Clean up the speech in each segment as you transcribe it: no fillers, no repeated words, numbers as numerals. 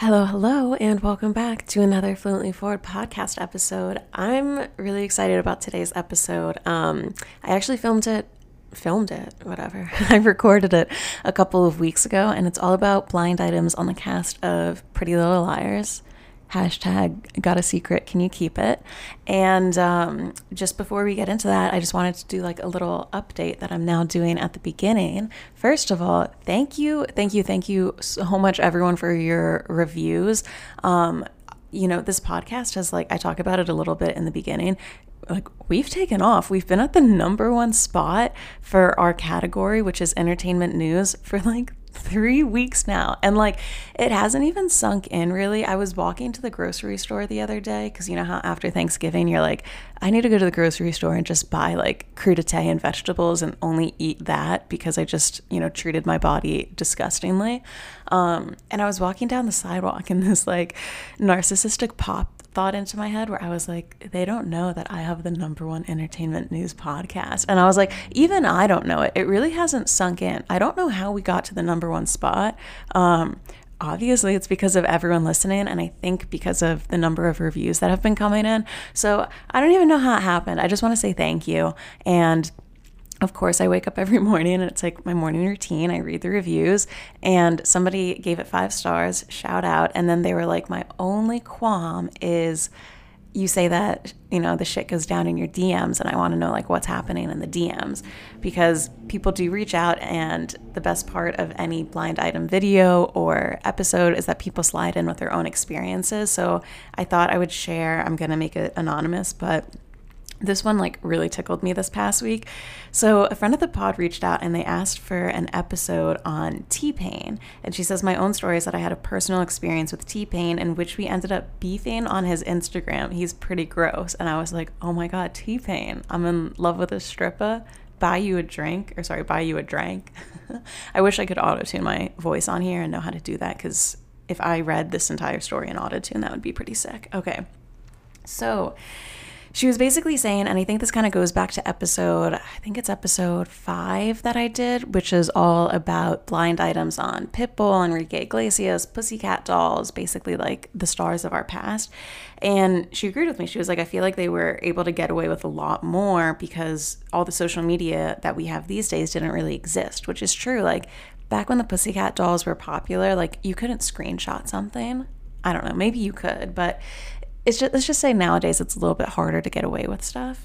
Hello, hello, and welcome back to another Fluently Forward podcast episode. I'm really excited about today's episode. I actually filmed it, whatever. I recorded it a couple of weeks ago, and it's all about blind items on the cast of Pretty Little Liars. Hashtag got a secret, can you keep it? And just before we get into that, I just wanted to do like a little update that I'm now doing at the beginning. First of all, thank you so much, everyone, for your reviews. This podcast has, like, I talk about it a little bit in the beginning. Like, we've taken off. We've been at the number one spot for our category, which is entertainment news, for like 3 weeks now. And like, it hasn't even sunk in really. I was walking to the grocery store the other day because you know how after Thanksgiving you're like, I need to go to the grocery store and just buy like crudité and vegetables and only eat that because I just, treated my body disgustingly. And I was walking down the sidewalk and this like narcissistic thought into my head where I was like, they don't know that I have the number one entertainment news podcast. And I was like, even I don't know it. It really hasn't sunk in. I don't know how we got to the number one spot. Obviously it's because of everyone listening, and I think because of the number of reviews that have been coming in. So I don't even know how it happened. I just want to say thank you. And of course, I wake up every morning and it's like my morning routine. I read the reviews and somebody gave it 5 stars, shout out. And then they were like, my only qualm is you say that, the shit goes down in your DMs, and I want to know like what's happening in the DMs, because people do reach out, and the best part of any blind item video or episode is that people slide in with their own experiences. So I thought I would share. I'm going to make it anonymous, but this one like really tickled me this past week. So a friend of the pod reached out and they asked for an episode on T-Pain. And she says, my own story is that I had a personal experience with T-Pain in which we ended up beefing on his Instagram. He's pretty gross. And I was like, oh my God, T-Pain, I'm in love with a stripper. Buy you a drink. I wish I could auto-tune my voice on here and know how to do that, because if I read this entire story in auto-tune, that would be pretty sick. Okay. So she was basically saying, and I think this kind of goes back to episode 5 that I did, which is all about blind items on Pitbull, Enrique Iglesias, Pussycat Dolls, basically like the stars of our past. And she agreed with me. She was like, I feel like they were able to get away with a lot more because all the social media that we have these days didn't really exist, which is true. Like back when the Pussycat Dolls were popular, like you couldn't screenshot something. I don't know, maybe you could, but let's just say nowadays it's a little bit harder to get away with stuff.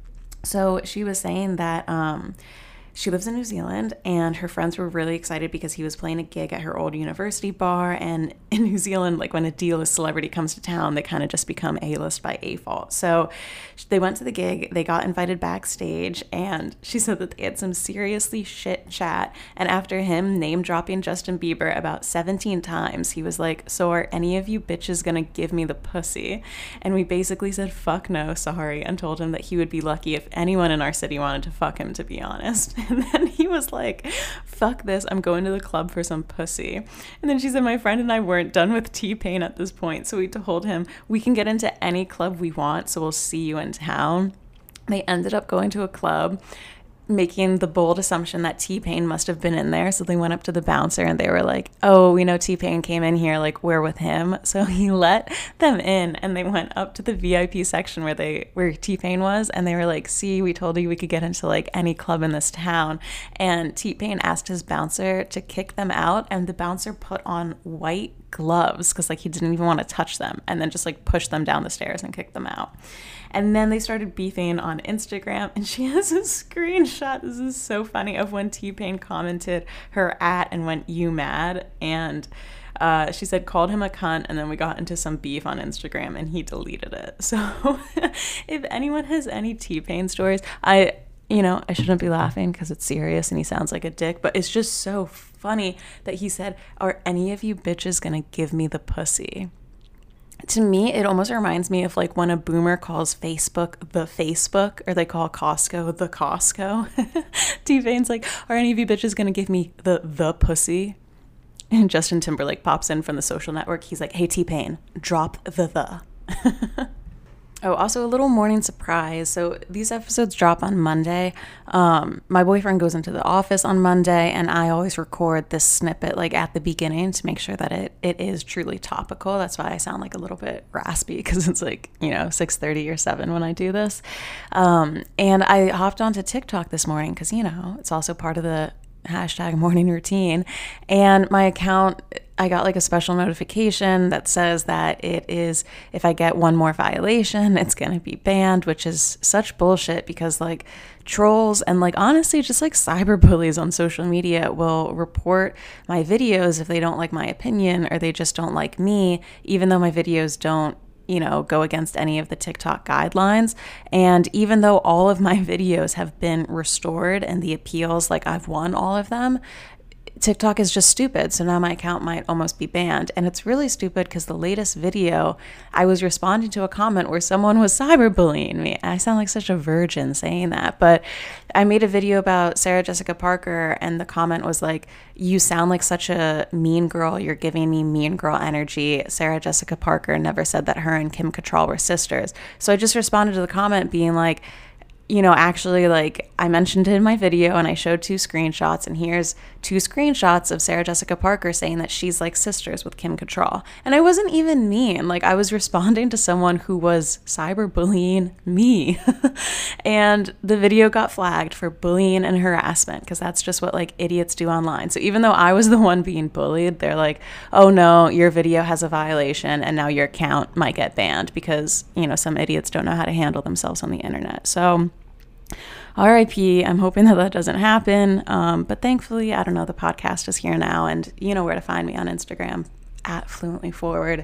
So she was saying that she lives in New Zealand, and her friends were really excited because he was playing a gig at her old university bar. And in New Zealand, like when a D-list celebrity comes to town, they kind of just become A-list by default. So they went to the gig, they got invited backstage, and she said that they had some seriously shit chat. And after him name dropping Justin Bieber about 17 times, he was like, so are any of you bitches gonna give me the pussy? And we basically said, fuck no, sorry, and told him that he would be lucky if anyone in our city wanted to fuck him, to be honest. And then he was like, fuck this, I'm going to the club for some pussy. And then she said, my friend and I weren't done with T-Pain at this point, so we told him we can get into any club we want, so we'll see you in town. They ended up going to a club, making the bold assumption that T-Pain must have been in there. So they went up to the bouncer and they were like, oh, we know T-Pain came in here, like we're with him. So he let them in, and they went up to the VIP section where T-Pain was, and they were like, see, we told you we could get into like any club in this town. And T-Pain asked his bouncer to kick them out, and the bouncer put on white gloves because like he didn't even want to touch them, and then just like pushed them down the stairs and kicked them out. And then they started beefing on Instagram, and she has a screenshot, this is so funny, of when T-Pain commented her at and went, you mad? And she said, called him a cunt, and then we got into some beef on Instagram and he deleted it. So if anyone has any T-Pain stories, I shouldn't be laughing because it's serious and he sounds like a dick, but it's just so funny that he said, are any of you bitches gonna give me the pussy? To me, it almost reminds me of like when a boomer calls Facebook the Facebook, or they call Costco the Costco. T-Pain's like, are any of you bitches gonna give me the pussy? And Justin Timberlake pops in from The Social Network. He's like, hey, T-Pain, drop the. Oh, also a little morning surprise. So these episodes drop on Monday. My boyfriend goes into the office on Monday, and I always record this snippet like at the beginning to make sure that it is truly topical. That's why I sound like a little bit raspy, because it's like, 6:30 or 7 when I do this. And I hopped onto TikTok this morning because, it's also part of the hashtag morning routine. And my account, I got like a special notification that says that it is, if I get one more violation, it's going to be banned, which is such bullshit, because like trolls and like honestly just like cyberbullies on social media will report my videos if they don't like my opinion or they just don't like me, even though my videos don't go against any of the TikTok guidelines. And even though all of my videos have been restored and the appeals, like I've won all of them, TikTok is just stupid. So now my account might almost be banned. And it's really stupid because the latest video, I was responding to a comment where someone was cyberbullying me. I sound like such a virgin saying that, but I made a video about Sarah Jessica Parker, and the comment was like, "You sound like such a mean girl. You're giving me mean girl energy. Sarah Jessica Parker never said that her and Kim Cattrall were sisters." So I just responded to the comment being like, actually, like I mentioned it in my video and I showed 2 screenshots, and here's 2 screenshots of Sarah Jessica Parker saying that she's like sisters with Kim Cattrall. And I wasn't even mean. Like I was responding to someone who was cyberbullying me. And the video got flagged for bullying and harassment, because that's just what like idiots do online. So even though I was the one being bullied, they're like, "Oh no, your video has a violation and now your account might get banned," because, some idiots don't know how to handle themselves on the internet. So RIP, I'm hoping that doesn't happen. But thankfully, I don't know, the podcast is here now, and you know where to find me on Instagram, @fluentlyforward.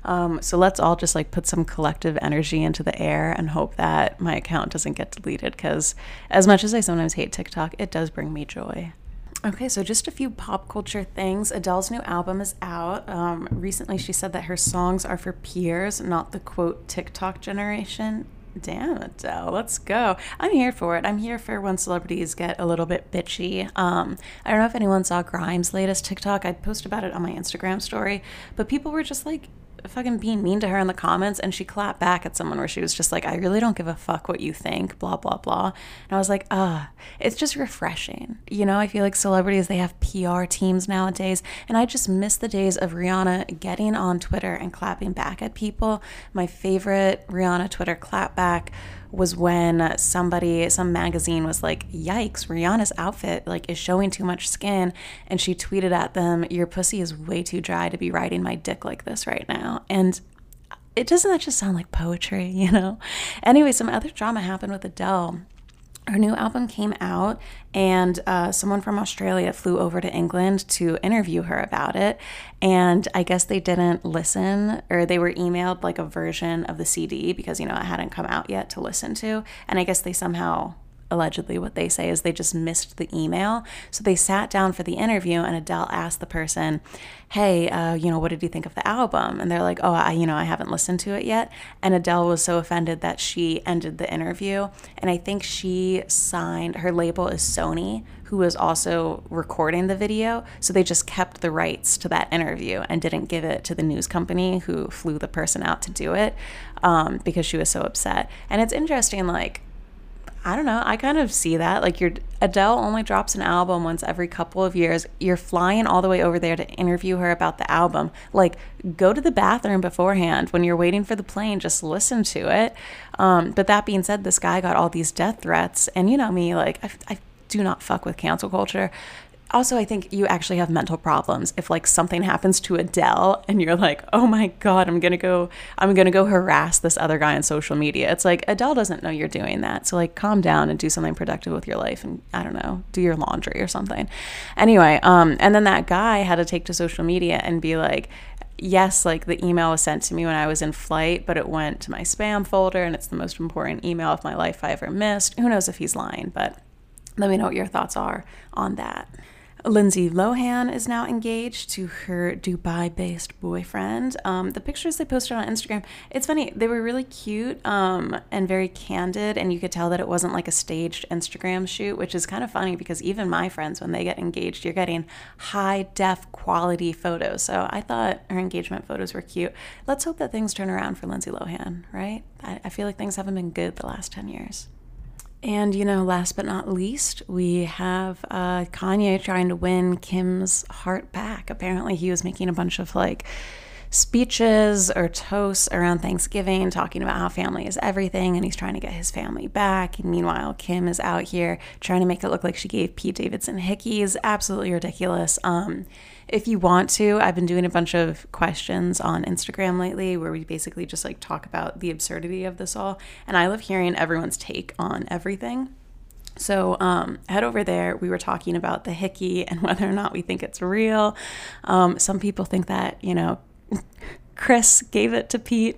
So let's all just like put some collective energy into the air and hope that my account doesn't get deleted, because as much as I sometimes hate TikTok, it does bring me joy. Okay, so just a few pop culture things. Adele's new album is out. Recently, she said that her songs are for peers, not the quote TikTok generation. Damn, Adele, let's go. I'm here for it. I'm here for when celebrities get a little bit bitchy. I don't know if anyone saw Grimes' latest TikTok. I posted about it on my Instagram story, but people were just like fucking being mean to her in the comments, and she clapped back at someone where she was just like, "I really don't give a fuck what you think, blah, blah, blah." And I was like, it's just refreshing. I feel like celebrities, they have PR teams nowadays, and I just miss the days of Rihanna getting on Twitter and clapping back at people. My favorite Rihanna Twitter clapback was when some magazine was like, "Yikes, Rihanna's outfit like is showing too much skin," and she tweeted at them, "Your pussy is way too dry to be riding my dick like this right now." And doesn't that just sound like poetry, Anyway, some other drama happened with Adele. Her new album came out, and someone from Australia flew over to England to interview her about it. And I guess they didn't listen, or they were emailed like a version of the CD because, it hadn't come out yet to listen to. And I guess they somehow, allegedly what they say is they just missed the email. So they sat down for the interview, and Adele asked the person, "Hey, what did you think of the album?" And they're like, "Oh, I haven't listened to it yet." And Adele was so offended that she ended the interview. And I think she signed, her label is Sony, who was also recording the video. So they just kept the rights to that interview and didn't give it to the news company who flew the person out to do it, because she was so upset. And it's interesting, like, I don't know, I kind of see that. Like, Adele only drops an album once every couple of years. You're flying all the way over there to interview her about the album. Like, go to the bathroom beforehand. When you're waiting for the plane, just listen to it. But that being said, this guy got all these death threats. And you know me, like, I do not fuck with cancel culture. Also, I think you actually have mental problems if like something happens to Adele and you're like, "Oh my God, I'm gonna go harass this other guy on social media." It's like, Adele doesn't know you're doing that. So like, calm down and do something productive with your life, and I don't know, do your laundry or something. Anyway, and then that guy had to take to social media and be like, "Yes, like the email was sent to me when I was in flight, but it went to my spam folder, and it's the most important email of my life I ever missed." Who knows if he's lying, but let me know what your thoughts are on that. Lindsay Lohan is now engaged to her Dubai-based boyfriend. The pictures they posted on Instagram, it's funny, they were really cute and very candid, and you could tell that it wasn't like a staged Instagram shoot, which is kind of funny because even my friends, when they get engaged, you're getting high-def quality photos. So I thought her engagement photos were cute. Let's hope that things turn around for Lindsay Lohan, right? I feel like things haven't been good the last 10 years. And, last but not least, we have Kanye trying to win Kim's heart back. Apparently, he was making a bunch of speeches or toasts around Thanksgiving, talking about how family is everything, and he's trying to get his family back. And meanwhile, Kim is out here trying to make it look like she gave Pete Davidson hickeys. Absolutely ridiculous. If you want to, I've been doing a bunch of questions on Instagram lately where we basically just talk about the absurdity of this all. And I love hearing everyone's take on everything. So head over there. We were talking about the hickey and whether or not we think it's real. Some people think that, Chris gave it to Pete.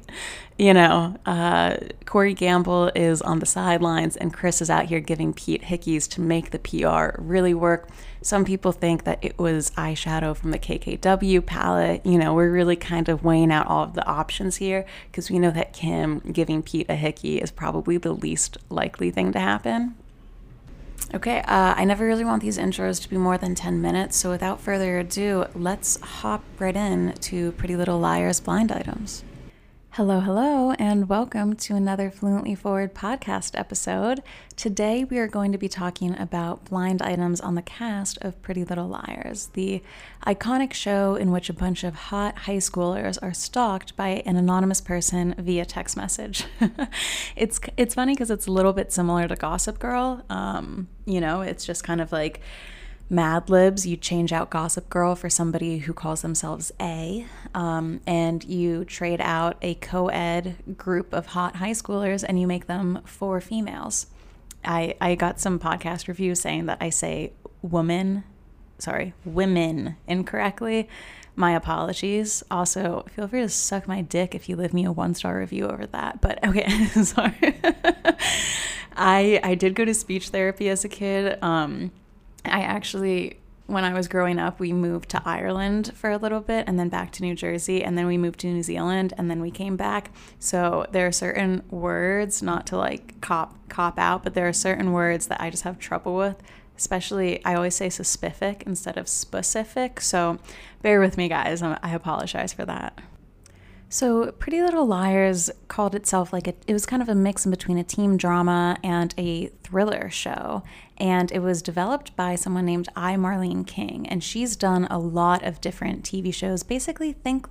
Corey Gamble is on the sidelines and Chris is out here giving Pete hickeys to make the PR really work. Some people think that it was eyeshadow from the KKW palette. We're really kind of weighing out all of the options here because we know that Kim giving Pete a hickey is probably the least likely thing to happen. Okay, I never really want these intros to be more than 10 minutes, so without further ado, let's hop right in to Pretty Little Liars blind items. Hello, and welcome to another Fluently Forward podcast episode. Today we are going to be talking about blind items on the cast of Pretty Little Liars, the iconic show in which a bunch of hot high schoolers are stalked by an anonymous person via text message. It's funny because it's a little bit similar to Gossip Girl. It's just kind of like Mad Libs. You change out Gossip Girl for somebody who calls themselves A, and you trade out a co-ed group of hot high schoolers and you make them 4 females. I got some podcast reviews saying that I say women incorrectly. My apologies. Also, feel free to suck my dick if you leave me a 1-star review over that. But okay, sorry. I did go to speech therapy as a kid. When I was growing up, we moved to Ireland for a little bit and then back to New Jersey, and then we moved to New Zealand and then we came back. So there are certain words, not to cop out, but there are certain words that I just have trouble with. Especially, I always say specific instead of specific. So bear with me, guys. I apologize for that. So Pretty Little Liars called itself it was kind of a mix in between a teen drama and a thriller show. And it was developed by someone named I. Marlene King. And she's done a lot of different TV shows. Basically, think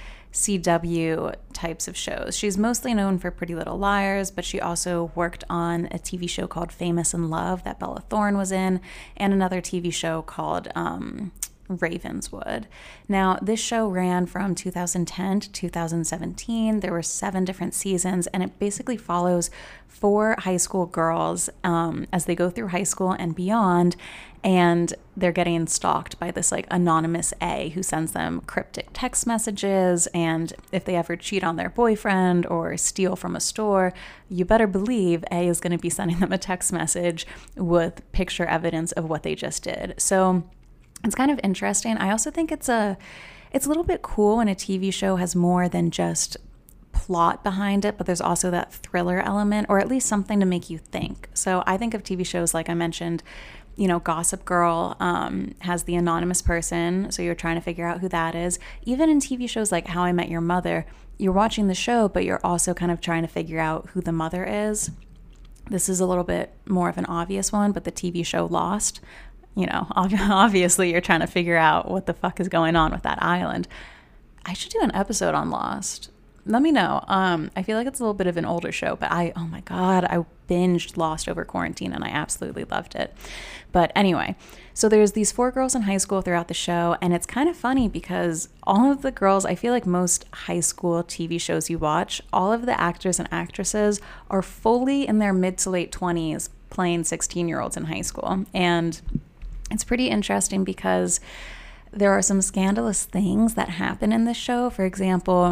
CW types of shows. She's mostly known for Pretty Little Liars, but she also worked on a TV show called Famous in Love that Bella Thorne was in, and another TV show called Ravenswood. Now, this show ran from 2010 to 2017. There were 7 different seasons, and it basically follows 4 high school girls as they go through high school and beyond, and they're getting stalked by this anonymous A who sends them cryptic text messages, and if they ever cheat on their boyfriend or steal from a store, you better believe A is going to be sending them a text message with picture evidence of what they just did. So it's kind of interesting. I also think it's a little bit cool when a TV show has more than just plot behind it, but there's also that thriller element, or at least something to make you think. So I think of TV shows like I mentioned, Gossip Girl has the anonymous person, so you're trying to figure out who that is. Even in TV shows like How I Met Your Mother, you're watching the show, but you're also kind of trying to figure out who the mother is. This is a little bit more of an obvious one, but the TV show Lost, obviously you're trying to figure out what the fuck is going on with that island. I should do an episode on Lost. Let me know. I feel like it's a little bit of an older show, but I binged Lost over quarantine and I absolutely loved it. But anyway, so there's these 4 girls in high school throughout the show, and it's kind of funny because all of the girls, I feel like most high school TV shows you watch, all of the actors and actresses are fully in their mid to late 20s playing 16-year-olds in high school. And it's pretty interesting because there are some scandalous things that happen in this show. For example,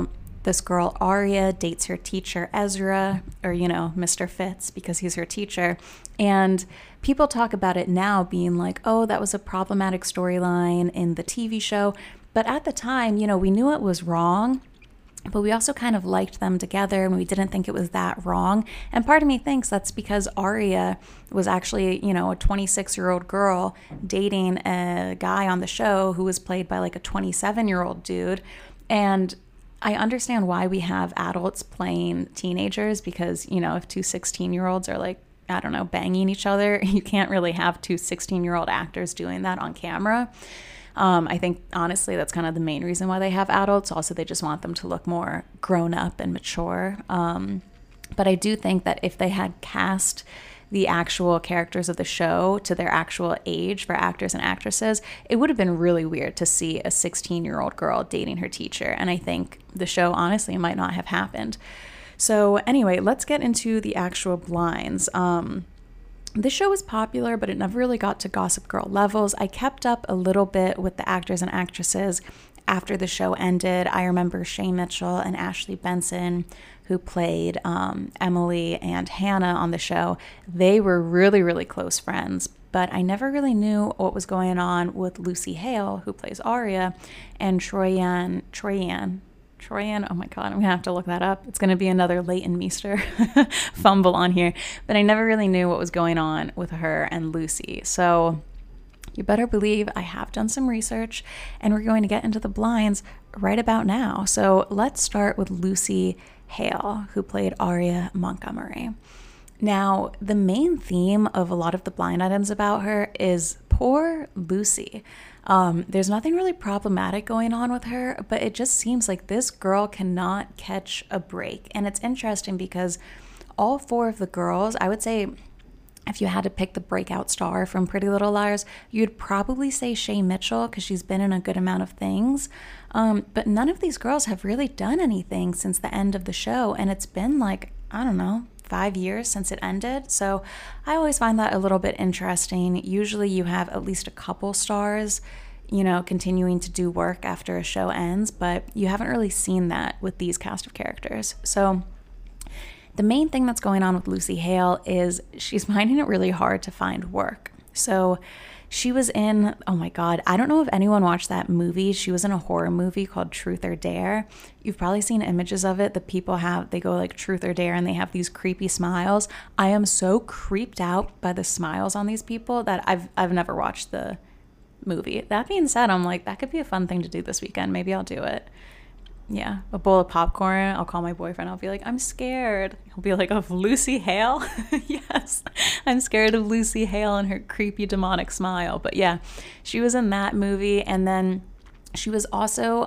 this girl Arya dates her teacher Ezra, or Mr. Fitz, because he's her teacher. And people talk about it now being like, oh, that was a problematic storyline in the TV show. But at the time, we knew it was wrong, but we also kind of liked them together and we didn't think it was that wrong. And part of me thinks that's because Arya was actually, a 26-year-old girl dating a guy on the show who was played by like a 27-year-old dude. And I understand why we have adults playing teenagers, because, if two 16-year-olds are like, I don't know, banging each other, you can't really have two 16-year-old actors doing that on camera. I think, honestly, that's kind of the main reason why they have adults. Also, they just want them to look more grown up and mature. But I do think that if they had cast the actual characters of the show to their actual age for actors and actresses, it would have been really weird to see a 16-year-old girl dating her teacher. And I think the show, honestly, might not have happened. So anyway, let's get into the actual blinds. This show was popular, but it never really got to Gossip Girl levels. I kept up a little bit with the actors and actresses after the show ended. I remember Shay Mitchell and Ashley Benson, who played Emily and Hannah on the show. They were really, really close friends, but I never really knew what was going on with Lucy Hale, who plays Arya, and Troyan, oh my God, I'm going to have to look that up. It's going to be another Leighton Meester fumble on here. But I never really knew what was going on with her and Lucy. So you better believe I have done some research, and we're going to get into the blinds right about now. So let's start with Lucy Hale, who played Arya Montgomery. Now, the main theme of a lot of the blind items about her is poor Lucy. There's nothing really problematic going on with her, but it just seems like this girl cannot catch a break. And it's interesting because all four of the girls, I would say, if you had to pick the breakout star from Pretty Little Liars, you'd probably say Shay Mitchell, because she's been in a good amount of things. But none of these girls have really done anything since the end of the show. And it's been like, I don't know, 5 years since it ended. So I always find that a little bit interesting. Usually you have at least a couple stars, continuing to do work after a show ends, but you haven't really seen that with these cast of characters. So the main thing that's going on with Lucy Hale is she's finding it really hard to find work. So she was in, oh my God, I don't know if anyone watched that movie. She was in a horror movie called Truth or Dare. You've probably seen images of it. The people they go like Truth or Dare, and they have these creepy smiles. I am so creeped out by the smiles on these people that I've never watched the movie. That being said, I'm like, that could be a fun thing to do this weekend. Maybe I'll do it. Yeah, a bowl of popcorn. I'll call my boyfriend. I'll be like, I'm scared. He'll be like, of Lucy Hale? Yes, I'm scared of Lucy Hale and her creepy demonic smile. But yeah, she was in that movie. And then she was also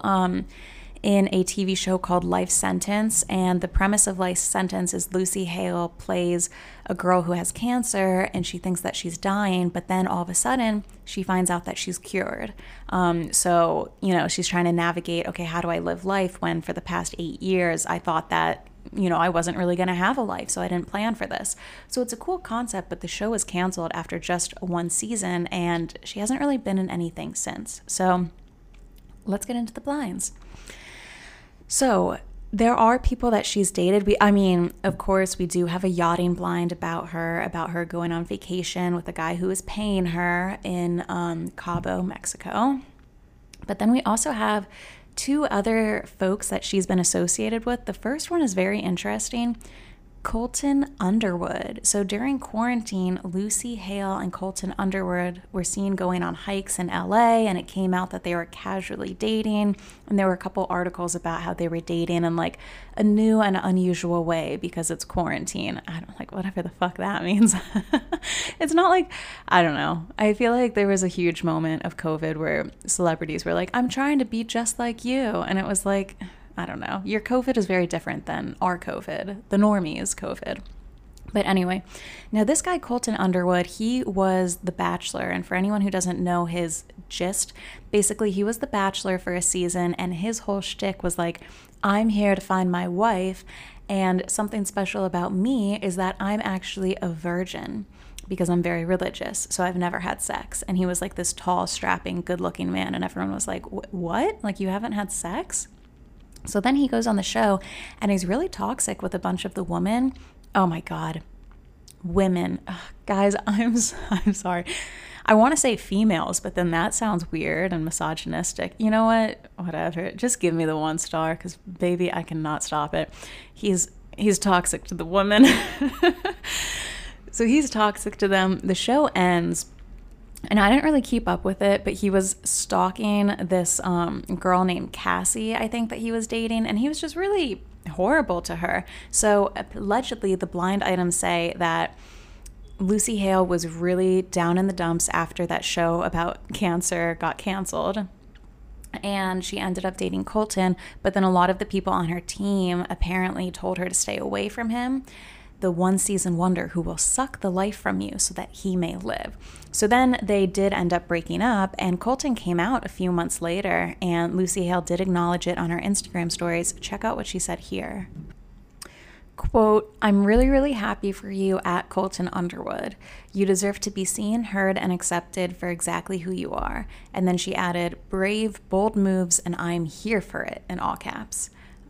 in a TV show called Life Sentence. And the premise of Life Sentence is Lucy Hale plays a girl who has cancer and she thinks that she's dying, but then all of a sudden she finds out that she's cured. So, she's trying to navigate, okay, how do I live life when for the past 8 years I thought that, I wasn't really going to have a life, so I didn't plan for this. So it's a cool concept, but the show was canceled after just one season and she hasn't really been in anything since. So let's get into the blinds. So there are people that she's dated. Of course, we do have a yachting blind about her going on vacation with a guy who is paying her in Cabo, Mexico. But then we also have two other folks that she's been associated with. The first one is very interesting. Colton Underwood. So during quarantine, Lucy Hale and Colton Underwood were seen going on hikes in LA, and it came out that they were casually dating. And there were a couple articles about how they were dating in like a new and unusual way because it's quarantine. I don't like whatever the fuck that means. It's not like, I don't know. I feel like there was a huge moment of COVID where celebrities were like, I'm trying to be just like you. And it was like, I don't know. Your COVID is very different than our COVID, the normies COVID. But anyway, now this guy, Colton Underwood, he was The Bachelor. And for anyone who doesn't know his gist, basically he was The Bachelor for a season and his whole shtick was like, I'm here to find my wife. And something special about me is that I'm actually a virgin because I'm very religious. So I've never had sex. And he was like this tall, strapping, good looking man. And everyone was like, what? Like you haven't had sex? So then he goes on the show and he's really toxic with a bunch of the women. Oh my God. Women. Ugh, guys, I'm sorry. I want to say females, but then that sounds weird and misogynistic. You know what? Whatever. Just give me the 1 star because, baby, I cannot stop it. He's toxic to the women. So he's toxic to them. The show ends. And I didn't really keep up with it, but he was stalking this girl named Cassie, I think, that he was dating. And he was just really horrible to her. So allegedly, the blind items say that Lucy Hale was really down in the dumps after that show about cancer got canceled. And she ended up dating Colton. But then a lot of the people on her team apparently told her to stay away from him. The 1-season wonder who will suck the life from you so that he may live. So then they did end up breaking up, and Colton came out a few months later, and Lucy Hale did acknowledge it on her Instagram stories. Check out what she said here. Quote, "I'm really, really happy for you at Colton Underwood. You deserve to be seen, heard, and accepted for exactly who you are." And then she added, "Brave, bold moves, and I'm here for it," in all caps.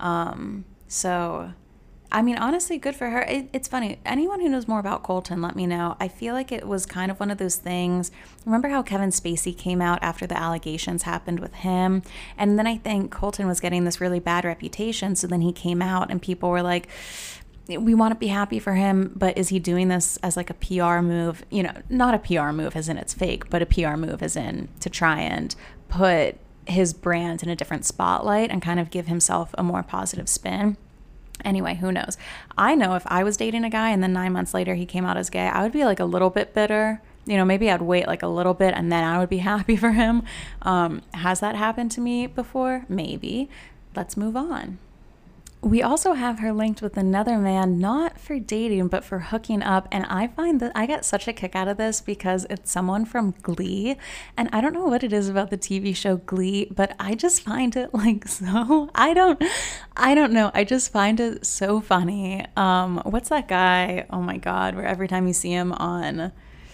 So... I mean, honestly, good for her. It's funny. Anyone who knows more about Colton, let me know. I feel like it was kind of one of those things. Remember how Kevin Spacey came out after the allegations happened with him? And then I think Colton was getting this really bad reputation. So then he came out and people were like, we want to be happy for him, but is he doing this as like a PR move? You know, not a PR move as in it's fake, but a PR move as in to try and put his brand in a different spotlight and kind of give himself a more positive spin. Anyway, who knows? I know if I was dating a guy and then 9 months later he came out as gay, I would be like a little bit bitter. You know, maybe I'd wait like a little bit and then I would be happy for him. Has that happened to me before? Maybe. Let's move on. We also have her linked with another man, not for dating, but for hooking up. And I find that I get such a kick out of this because it's someone from Glee. And I don't know what it is about the TV show Glee, but I just find it like so, I don't know. I just find it so funny. What's that guy? Oh my God, where every time you see him on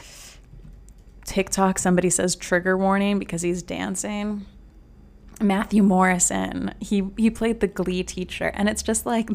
TikTok, somebody says trigger warning because he's dancing. Matthew Morrison, he played the Glee teacher, and it's just like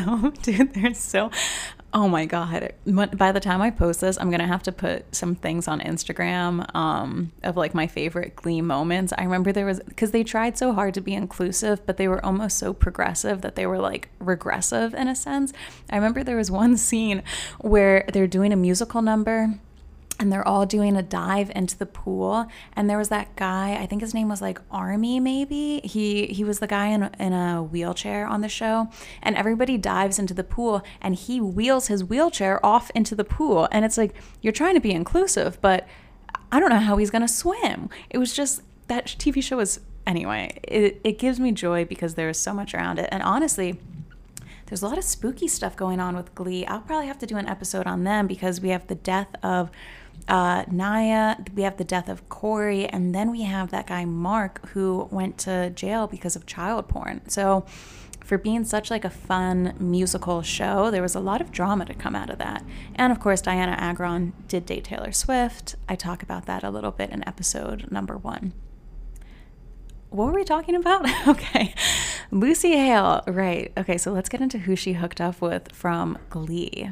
oh my God. By the time I post this, I'm gonna have to put some things on Instagram of like my favorite Glee moments. I remember because they tried so hard to be inclusive, but they were almost so progressive that they were like regressive in a sense. I remember there was one scene where they're doing a musical number and they're all doing a dive into the pool. And there was that guy, I think his name was like Army maybe. He was the guy in a wheelchair on the show. And everybody dives into the pool and he wheels his wheelchair off into the pool. And it's like, you're trying to be inclusive, but I don't know how he's gonna swim. It was just, that TV show was, anyway, it gives me joy because there is so much around it. And honestly, there's a lot of spooky stuff going on with Glee. I'll probably have to do an episode on them because we have the death of Naya, we have the death of Corey, and then we have that guy Mark who went to jail because of child porn. So for being such like a fun musical show, there was a lot of drama to come out of that. And of course, Diana Agron did date Taylor Swift. I talk about that a little bit in episode number 1. What were we talking about? Okay. Lucy Hale. Right. Okay, so let's get into who she hooked up with from Glee.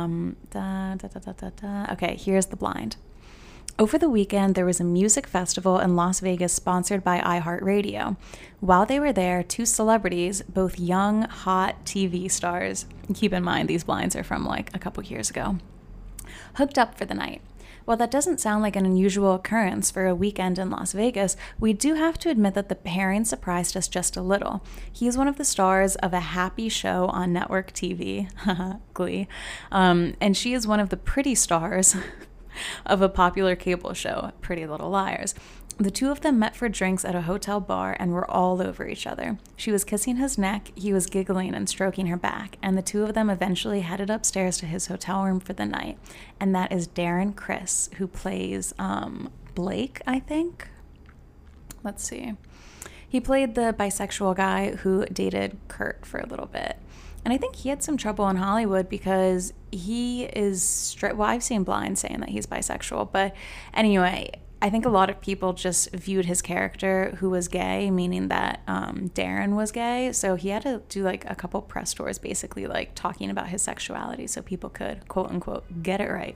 Okay, here's the blind. Over the weekend, there was a music festival in Las Vegas sponsored by iHeartRadio. While they were there, 2 celebrities, both young, hot TV stars, keep in mind these blinds are from like a couple years ago, hooked up for the night. While that doesn't sound like an unusual occurrence for a weekend in Las Vegas, we do have to admit that the pairing surprised us just a little. He is one of the stars of a happy show on network TV, Glee, and she is one of the pretty stars of a popular cable show, Pretty Little Liars. The 2 of them met for drinks at a hotel bar and were all over each other. She was kissing his neck, he was giggling and stroking her back, and the 2 of them eventually headed upstairs to his hotel room for the night. And that is Darren Criss, who plays Blake, I think. Let's see. He played the bisexual guy who dated Kurt for a little bit. And I think he had some trouble in Hollywood because he is straight. Well, I've seen Blind saying that he's bisexual, but anyway, I think a lot of people just viewed his character, who was gay, meaning that Darren was gay. So he had to do like a couple press tours basically like talking about his sexuality so people could, quote unquote, get it right.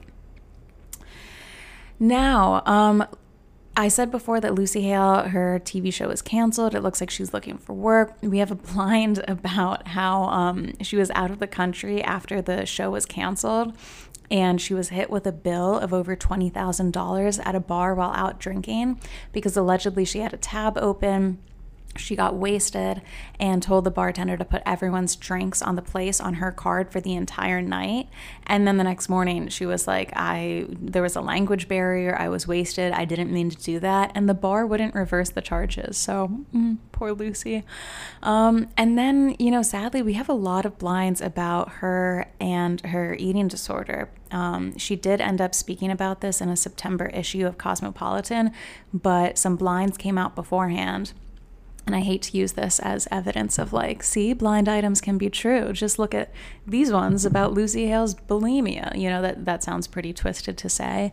Now, I said before that Lucy Hale, her TV show is canceled. It looks like she's looking for work. We have a blind about how she was out of the country after the show was canceled, and she was hit with a bill of over $20,000 at a bar while out drinking because allegedly she had a tab open. She got wasted and told the bartender to put everyone's drinks on the place on her card for the entire night. And then the next morning she was like, there was a language barrier. I was wasted. I didn't mean to do that. And the bar wouldn't reverse the charges. So poor Lucy. And then, sadly, we have a lot of blinds about her and her eating disorder. She did end up speaking about this in a September issue of Cosmopolitan, but some blinds came out beforehand. And I hate to use this as evidence of like, see, blind items can be true. Just look at these ones about Lucy Hale's bulimia. That sounds pretty twisted to say.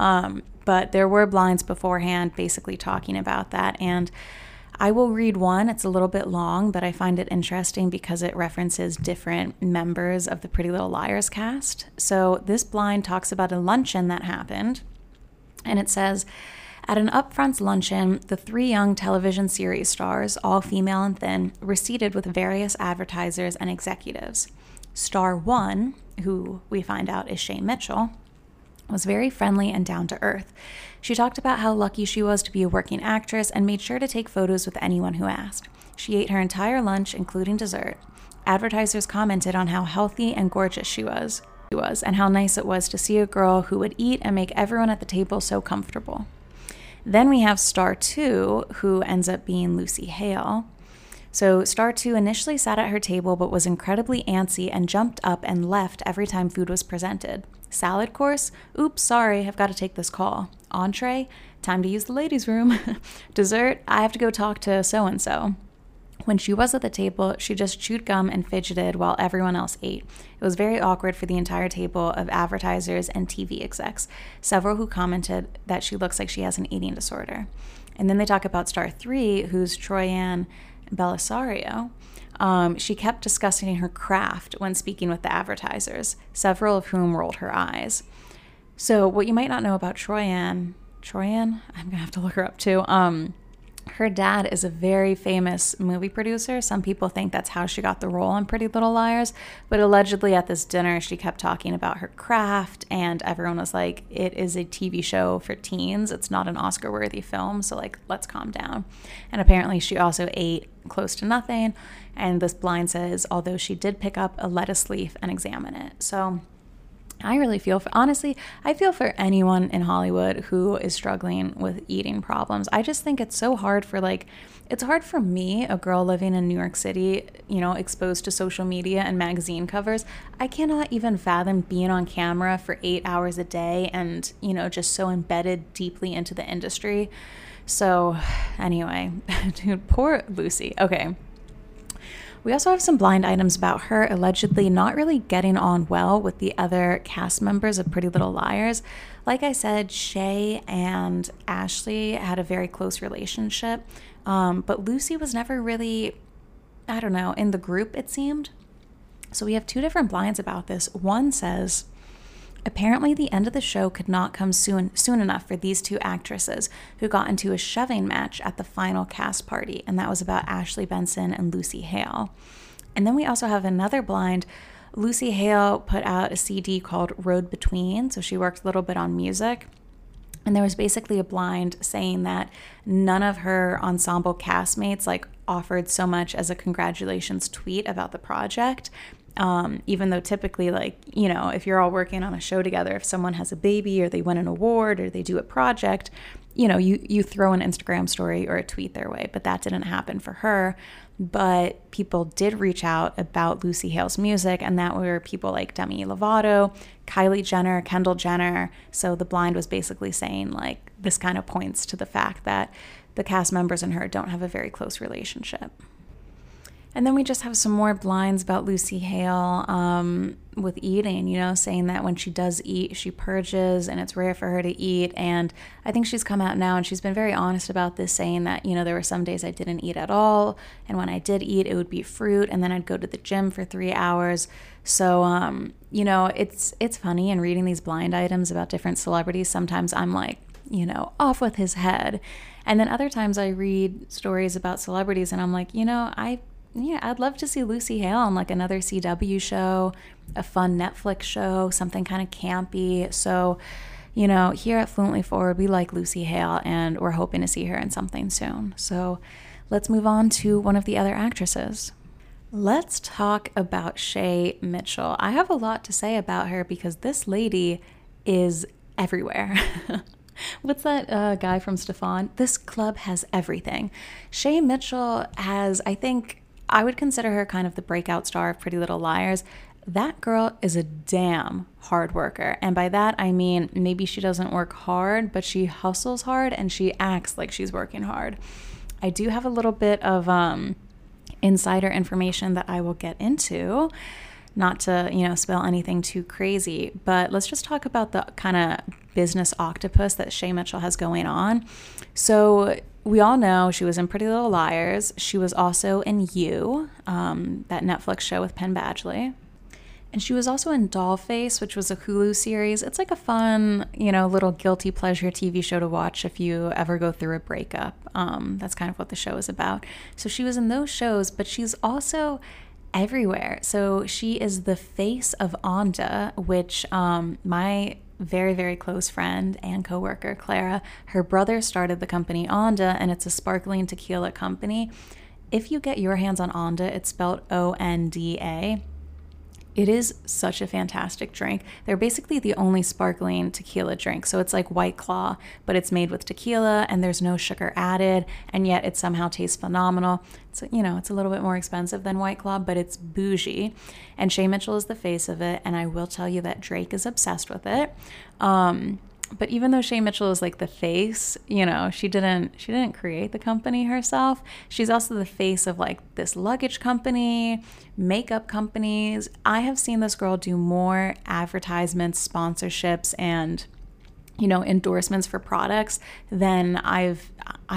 But there were blinds beforehand basically talking about that. And I will read one. It's a little bit long, but I find it interesting because it references different members of the Pretty Little Liars cast. So this blind talks about a luncheon that happened. And it says, at an upfronts luncheon, the 3 young television series stars, all female and thin, were seated with various advertisers and executives. Star 1, who we find out is Shay Mitchell, was very friendly and down to earth. She talked about how lucky she was to be a working actress and made sure to take photos with anyone who asked. She ate her entire lunch, including dessert. Advertisers commented on how healthy and gorgeous she was, and how nice it was to see a girl who would eat and make everyone at the table so comfortable. Then we have Star 2, who ends up being Lucy Hale. So Star 2 initially sat at her table but was incredibly antsy and jumped up and left every time food was presented. Salad course? Oops, sorry, I've got to take this call. Entree? Time to use the ladies' room. Dessert? I have to go talk to so-and-so. When she was at the table, she just chewed gum and fidgeted while everyone else ate. It was very awkward for the entire table of advertisers and TV execs, several who commented that she looks like she has an eating disorder. And then they talk about Star 3, who's Troyanne Bellisario. She kept discussing her craft when speaking with the advertisers, several of whom rolled her eyes. So what you might not know about Troyanne, I'm going to have to look her up too. Her dad is a very famous movie producer. Some people think that's how she got the role on Pretty Little Liars, but allegedly at this dinner, she kept talking about her craft, and everyone was like, it is a TV show for teens. It's not an Oscar-worthy film, so like, let's calm down. And apparently she also ate close to nothing, and this blind says, although she did pick up a lettuce leaf and examine it. So I really feel I feel for anyone in Hollywood who is struggling with eating problems. I just think it's so hard it's hard for me, a girl living in New York City, exposed to social media and magazine covers. I cannot even fathom being on camera for 8 hours a day and, just so embedded deeply into the industry. So anyway, dude, poor Lucy. Okay. We also have some blind items about her allegedly not really getting on well with the other cast members of Pretty Little Liars. Like I said, Shay and Ashley had a very close relationship, but Lucy was never really, in the group, it seemed. So we have 2 different blinds about this. One says, apparently the end of the show could not come soon enough for these 2 actresses who got into a shoving match at the final cast party, and that was about Ashley Benson and Lucy Hale. And then we also have another blind. Lucy Hale put out a CD called Road Between, so she worked a little bit on music. And there was basically a blind saying that none of her ensemble castmates offered so much as a congratulations tweet about the project. Even though typically, if you're all working on a show together, if someone has a baby or they win an award or they do a project, you throw an Instagram story or a tweet their way, but that didn't happen for her. But people did reach out about Lucy Hale's music, and that were people like Demi Lovato, Kylie Jenner, Kendall Jenner. So the blind was basically saying, this kind of points to the fact that the cast members and her don't have a very close relationship. And then we just have some more blinds about Lucy Hale with eating, saying that when she does eat, she purges and it's rare for her to eat. And I think she's come out now and she's been very honest about this, saying that, there were some days I didn't eat at all. And when I did eat, it would be fruit. And then I'd go to the gym for 3 hours. So, it's funny in reading these blind items about different celebrities. Sometimes I'm like, off with his head. And then other times I read stories about celebrities and I'm like, I'd love to see Lucy Hale on like another CW show, a fun Netflix show, something kind of campy. So, here at Fluently Forward, we like Lucy Hale and we're hoping to see her in something soon. So let's move on to one of the other actresses. Let's talk about Shay Mitchell. I have a lot to say about her because this lady is everywhere. What's that guy from Stefan? This club has everything. Shay Mitchell has, I think, I would consider her kind of the breakout star of Pretty Little Liars. That girl is a damn hard worker. And by that, I mean, maybe she doesn't work hard, but she hustles hard and she acts like she's working hard. I do have a little bit of insider information that I will get into. Not to, spill anything too crazy, but let's just talk about the kind of business octopus that Shay Mitchell has going on. So we all know she was in Pretty Little Liars. She was also in You, that Netflix show with Penn Badgley. And she was also in Dollface, which was a Hulu series. It's like a fun, little guilty pleasure TV show to watch if you ever go through a breakup. That's kind of what the show is about. So she was in those shows, but she's also everywhere. So she is the face of Onda, which my very, very close friend and coworker, Clara, her brother started the company Onda, and it's a sparkling tequila company. If you get your hands on Onda, it's spelled Onda. It is such a fantastic drink. They're basically the only sparkling tequila drink. So it's like White Claw, but it's made with tequila and there's no sugar added, and yet it somehow tastes phenomenal. It's, it's a little bit more expensive than White Claw, but it's bougie. And Shay Mitchell is the face of it, and I will tell you that Drake is obsessed with it. But even though Shay Mitchell is like the face, she didn't create the company herself. She's also the face of like this luggage company, makeup companies. I have seen this girl do more advertisements, sponsorships, and, endorsements for products than I've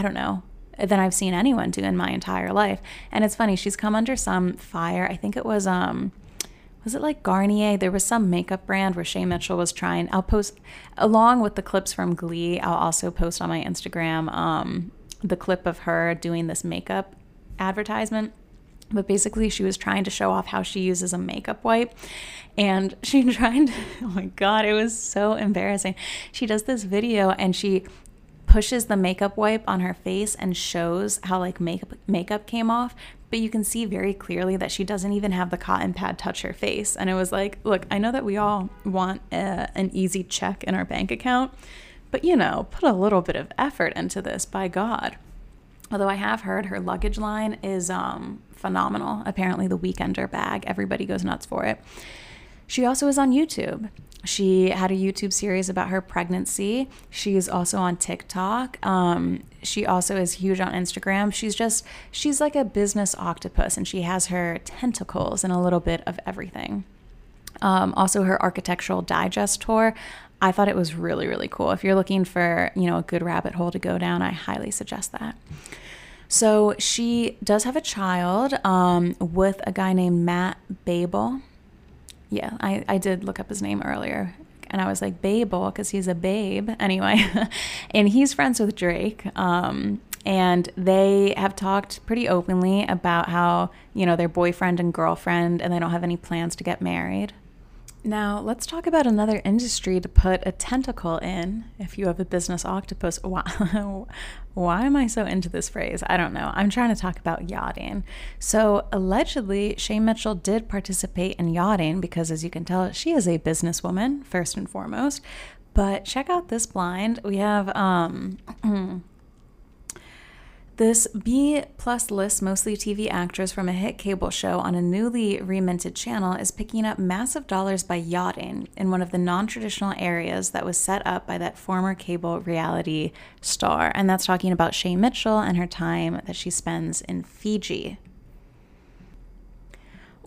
seen anyone do in my entire life. And it's funny, she's come under some fire. I think it was it like Garnier? There was some makeup brand where Shay Mitchell was trying. I'll post, along with the clips from Glee, I'll also post on my Instagram the clip of her doing this makeup advertisement. But basically, she was trying to show off how she uses a makeup wipe. And she tried to, oh my God, it was so embarrassing. She does this video and she pushes the makeup wipe on her face and shows how like makeup came off. But you can see very clearly that she doesn't even have the cotton pad touch her face. And it was like, look, I know that we all want an easy check in our bank account, but put a little bit of effort into this, by God. Although I have heard her luggage line is phenomenal. Apparently the Weekender bag, everybody goes nuts for it. She also is on YouTube. She had a YouTube series about her pregnancy. She's also on TikTok. She also is huge on Instagram. She's like a business octopus, and she has her tentacles in a little bit of everything. Also her Architectural Digest tour. I thought it was really, really cool. If you're looking for, a good rabbit hole to go down, I highly suggest that. So she does have a child with a guy named Matt Babel. Yeah, I did look up his name earlier, and I was like, Babel, because he's a babe. Anyway, and he's friends with Drake, and they have talked pretty openly about how, they're boyfriend and girlfriend, and they don't have any plans to get married. Now, let's talk about another industry to put a tentacle in if you have a business octopus. Why am I so into this phrase? I don't know. I'm trying to talk about yachting. So, allegedly, Shay Mitchell did participate in yachting because, as you can tell, she is a businesswoman, first and foremost. But check out this blind. We have this B-plus list, mostly TV actress from a hit cable show on a newly reminted channel is picking up massive dollars by yachting in one of the non-traditional areas that was set up by that former cable reality star. And that's talking about Shay Mitchell and her time that she spends in Fiji.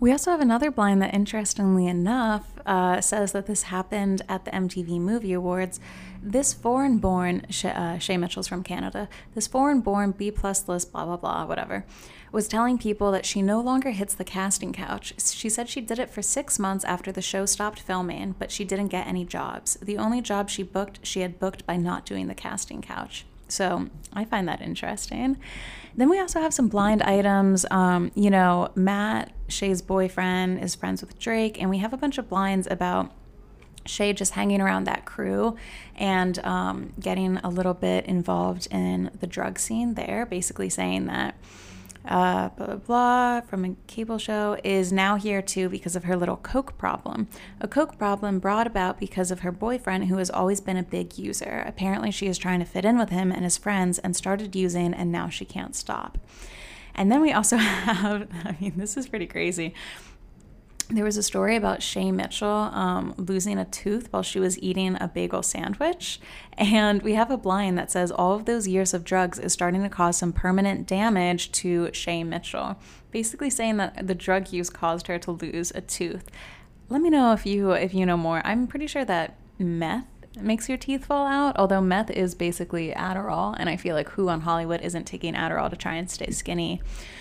We also have another blind that, interestingly enough, says that this happened at the MTV Movie Awards. This foreign-born, Shay Mitchell's from Canada, this foreign-born B-plus list, blah, blah, blah, whatever, was telling people that she no longer hits the casting couch. She said she did it for 6 months after the show stopped filming, but she didn't get any jobs. The only job she had booked by not doing the casting couch. So I find that interesting. Then we also have some blind items. Matt, Shay's boyfriend, is friends with Drake, and we have a bunch of blinds about Shay just hanging around that crew and getting a little bit involved in the drug scene there, basically saying that blah, blah, blah, from a cable show, is now here too because of her little coke problem. A coke problem brought about because of her boyfriend, who has always been a big user. Apparently she is trying to fit in with him and his friends and started using, and now she can't stop. And then we also have, this is pretty crazy. There was a story about Shay Mitchell losing a tooth while she was eating a bagel sandwich. And we have a blind that says all of those years of drugs is starting to cause some permanent damage to Shay Mitchell, basically saying that the drug use caused her to lose a tooth. Let me know if you know more. I'm pretty sure that meth makes your teeth fall out, although meth is basically Adderall, and I feel like who on Hollywood isn't taking Adderall to try and stay skinny?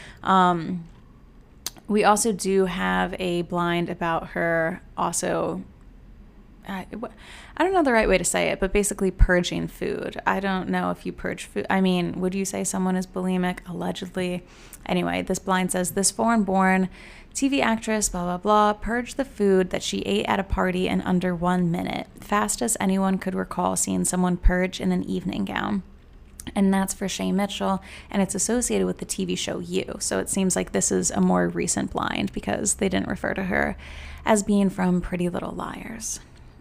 We also do have a blind about her also, I don't know the right way to say it, but basically purging food. I don't know if you purge food. I mean, would you say someone is bulimic? Allegedly. Anyway, this blind says, this foreign-born TV actress, blah, blah, blah, purged the food that she ate at a party in under 1 minute. Fastest anyone could recall seeing someone purge in an evening gown. And that's for Shay Mitchell, and it's associated with the TV show You. So it seems like this is a more recent blind because they didn't refer to her as being from Pretty Little Liars.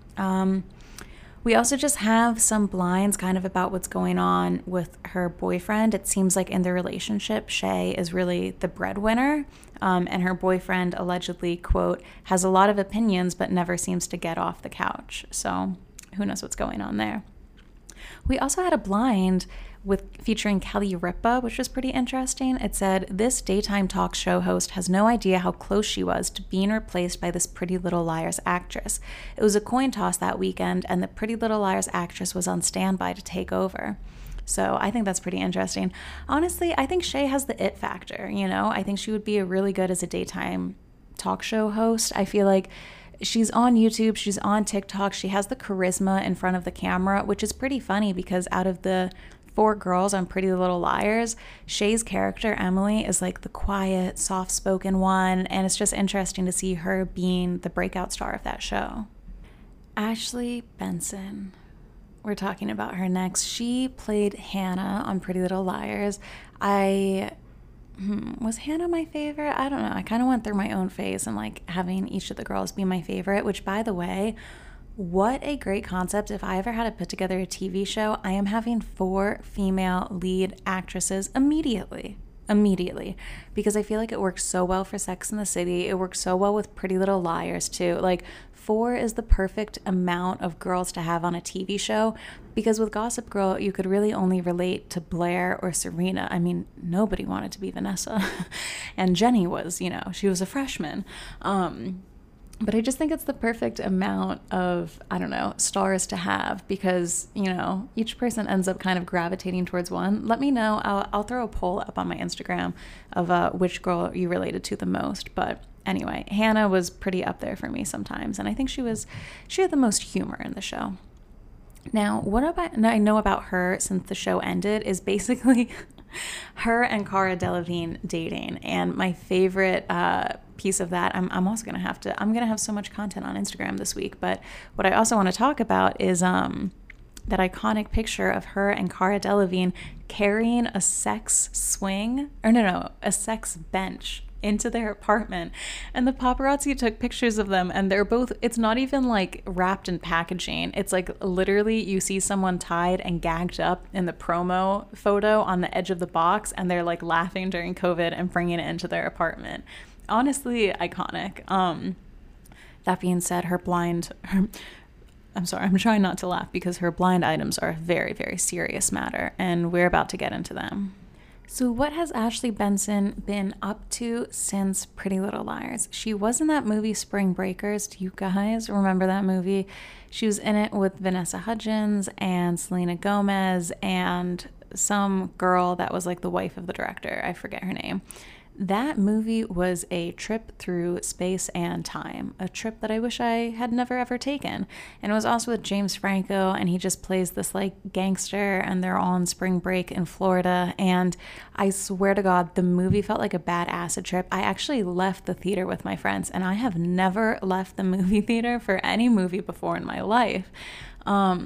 We also just have some blinds kind of about what's going on with her boyfriend. It seems like in their relationship, Shay is really the breadwinner, and her boyfriend allegedly, quote, has a lot of opinions but never seems to get off the couch. So who knows what's going on there. We also had a blind featuring Kelly Ripa, which was pretty interesting. It said, this daytime talk show host has no idea how close she was to being replaced by this Pretty Little Liars actress. It was a coin toss that weekend, and the Pretty Little Liars actress was on standby to take over. So I think that's pretty interesting. Honestly, I think Shay has the it factor, I think she would be really good as a daytime talk show host. I feel like she's on YouTube, she's on TikTok, she has the charisma in front of the camera, which is pretty funny because out of the 4 girls on Pretty Little Liars, Shay's character, Emily, is like the quiet, soft-spoken one, and it's just interesting to see her being the breakout star of that show. Ashley Benson. We're talking about her next. She played Hannah on Pretty Little Liars. Was Hannah my favorite? I don't know. I kind of went through my own phase and like having each of the girls be my favorite, which, by the way, what a great concept. If I ever had to put together a TV show, I am having 4 female lead actresses immediately, because I feel like it works so well for Sex and the City. It works so well with Pretty Little Liars too. Like 4 is the perfect amount of girls to have on a TV show, because with Gossip Girl, you could really only relate to Blair or Serena. I mean, nobody wanted to be Vanessa. And Jenny was, she was a freshman. But I just think it's the perfect amount of, stars to have, because, each person ends up kind of gravitating towards one. Let me know. I'll throw a poll up on my Instagram of which girl you related to the most. But anyway, Hannah was pretty up there for me sometimes. And I think she had the most humor in the show. Now, what I know about her since the show ended is basically her and Cara Delevingne dating. And my favorite piece of that, I'm also going to have so much content on Instagram this week. But what I also want to talk about is that iconic picture of her and Cara Delevingne carrying a sex bench into their apartment, and the paparazzi took pictures of them, and they're both, it's not even like wrapped in packaging, it's like literally you see someone tied and gagged up in the promo photo on the edge of the box, and they're like laughing during COVID and bringing it into their apartment. Honestly, iconic. That being said, I'm sorry, I'm trying not to laugh because her blind items are a very, very serious matter, and we're about to get into them. So what has Ashley Benson been up to since Pretty Little Liars? She was in that movie Spring Breakers. Do you guys remember that movie? She was in it with Vanessa Hudgens and Selena Gomez and some girl that was like the wife of the director. I forget her name. That movie was a trip through space and time, a trip that I wish I had never ever taken. And it was also with James Franco, and he just plays this like gangster, and they're all on spring break in Florida. And I swear to God, the movie felt like a bad acid trip. I actually left the theater with my friends, and I have never left the movie theater for any movie before in my life. Oh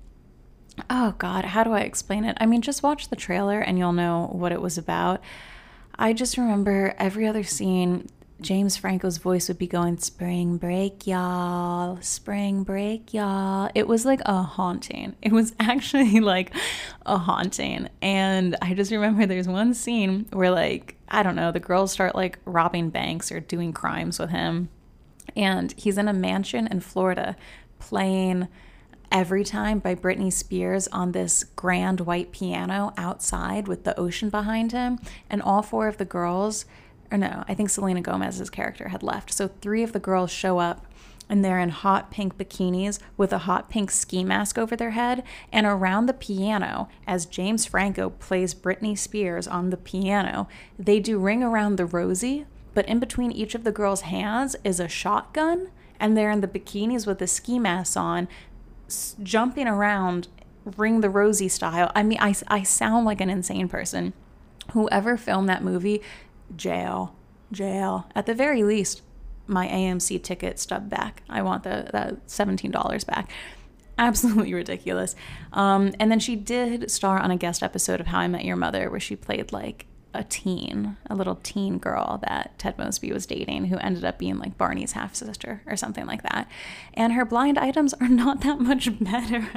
God, how do I explain it? I mean, just watch the trailer and you'll know what it was about. I just remember every other scene, James Franco's voice would be going, spring break, y'all, spring break, y'all. It was like a haunting. It was actually like a haunting. And I just remember there's one scene where like, I don't know, the girls start like robbing banks or doing crimes with him. And he's in a mansion in Florida playing Every Time by Britney Spears on this grand white piano outside with the ocean behind him. And all four of the girls, or no, I think Selena Gomez's character had left. So three of the girls show up and they're in hot pink bikinis with a hot pink ski mask over their head. And around the piano, as James Franco plays Britney Spears on the piano, they do Ring Around the Rosie, but in between each of the girls' hands is a shotgun. And they're in the bikinis with the ski masks on, jumping around Ring the Rosie style. I mean, I sound like an insane person. Whoever filmed that movie, jail. At the very least, my AMC ticket stub back. I want the $17 back. Absolutely ridiculous. And then she did star on a guest episode of How I Met Your Mother where she played like a little teen girl that Ted Mosby was dating, who ended up being like Barney's half sister or something like that. And her blind items are not that much better.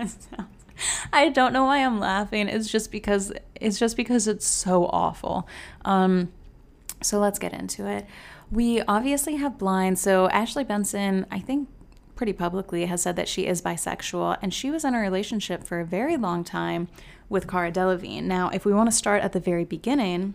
I don't know why I'm laughing. It's just because it's so awful. So let's get into it. We obviously have blind. So Ashley Benson, I think pretty publicly, has said that she is bisexual, and she was in a relationship for a very long time with Cara Delevingne. Now, if we want to start at the very beginning,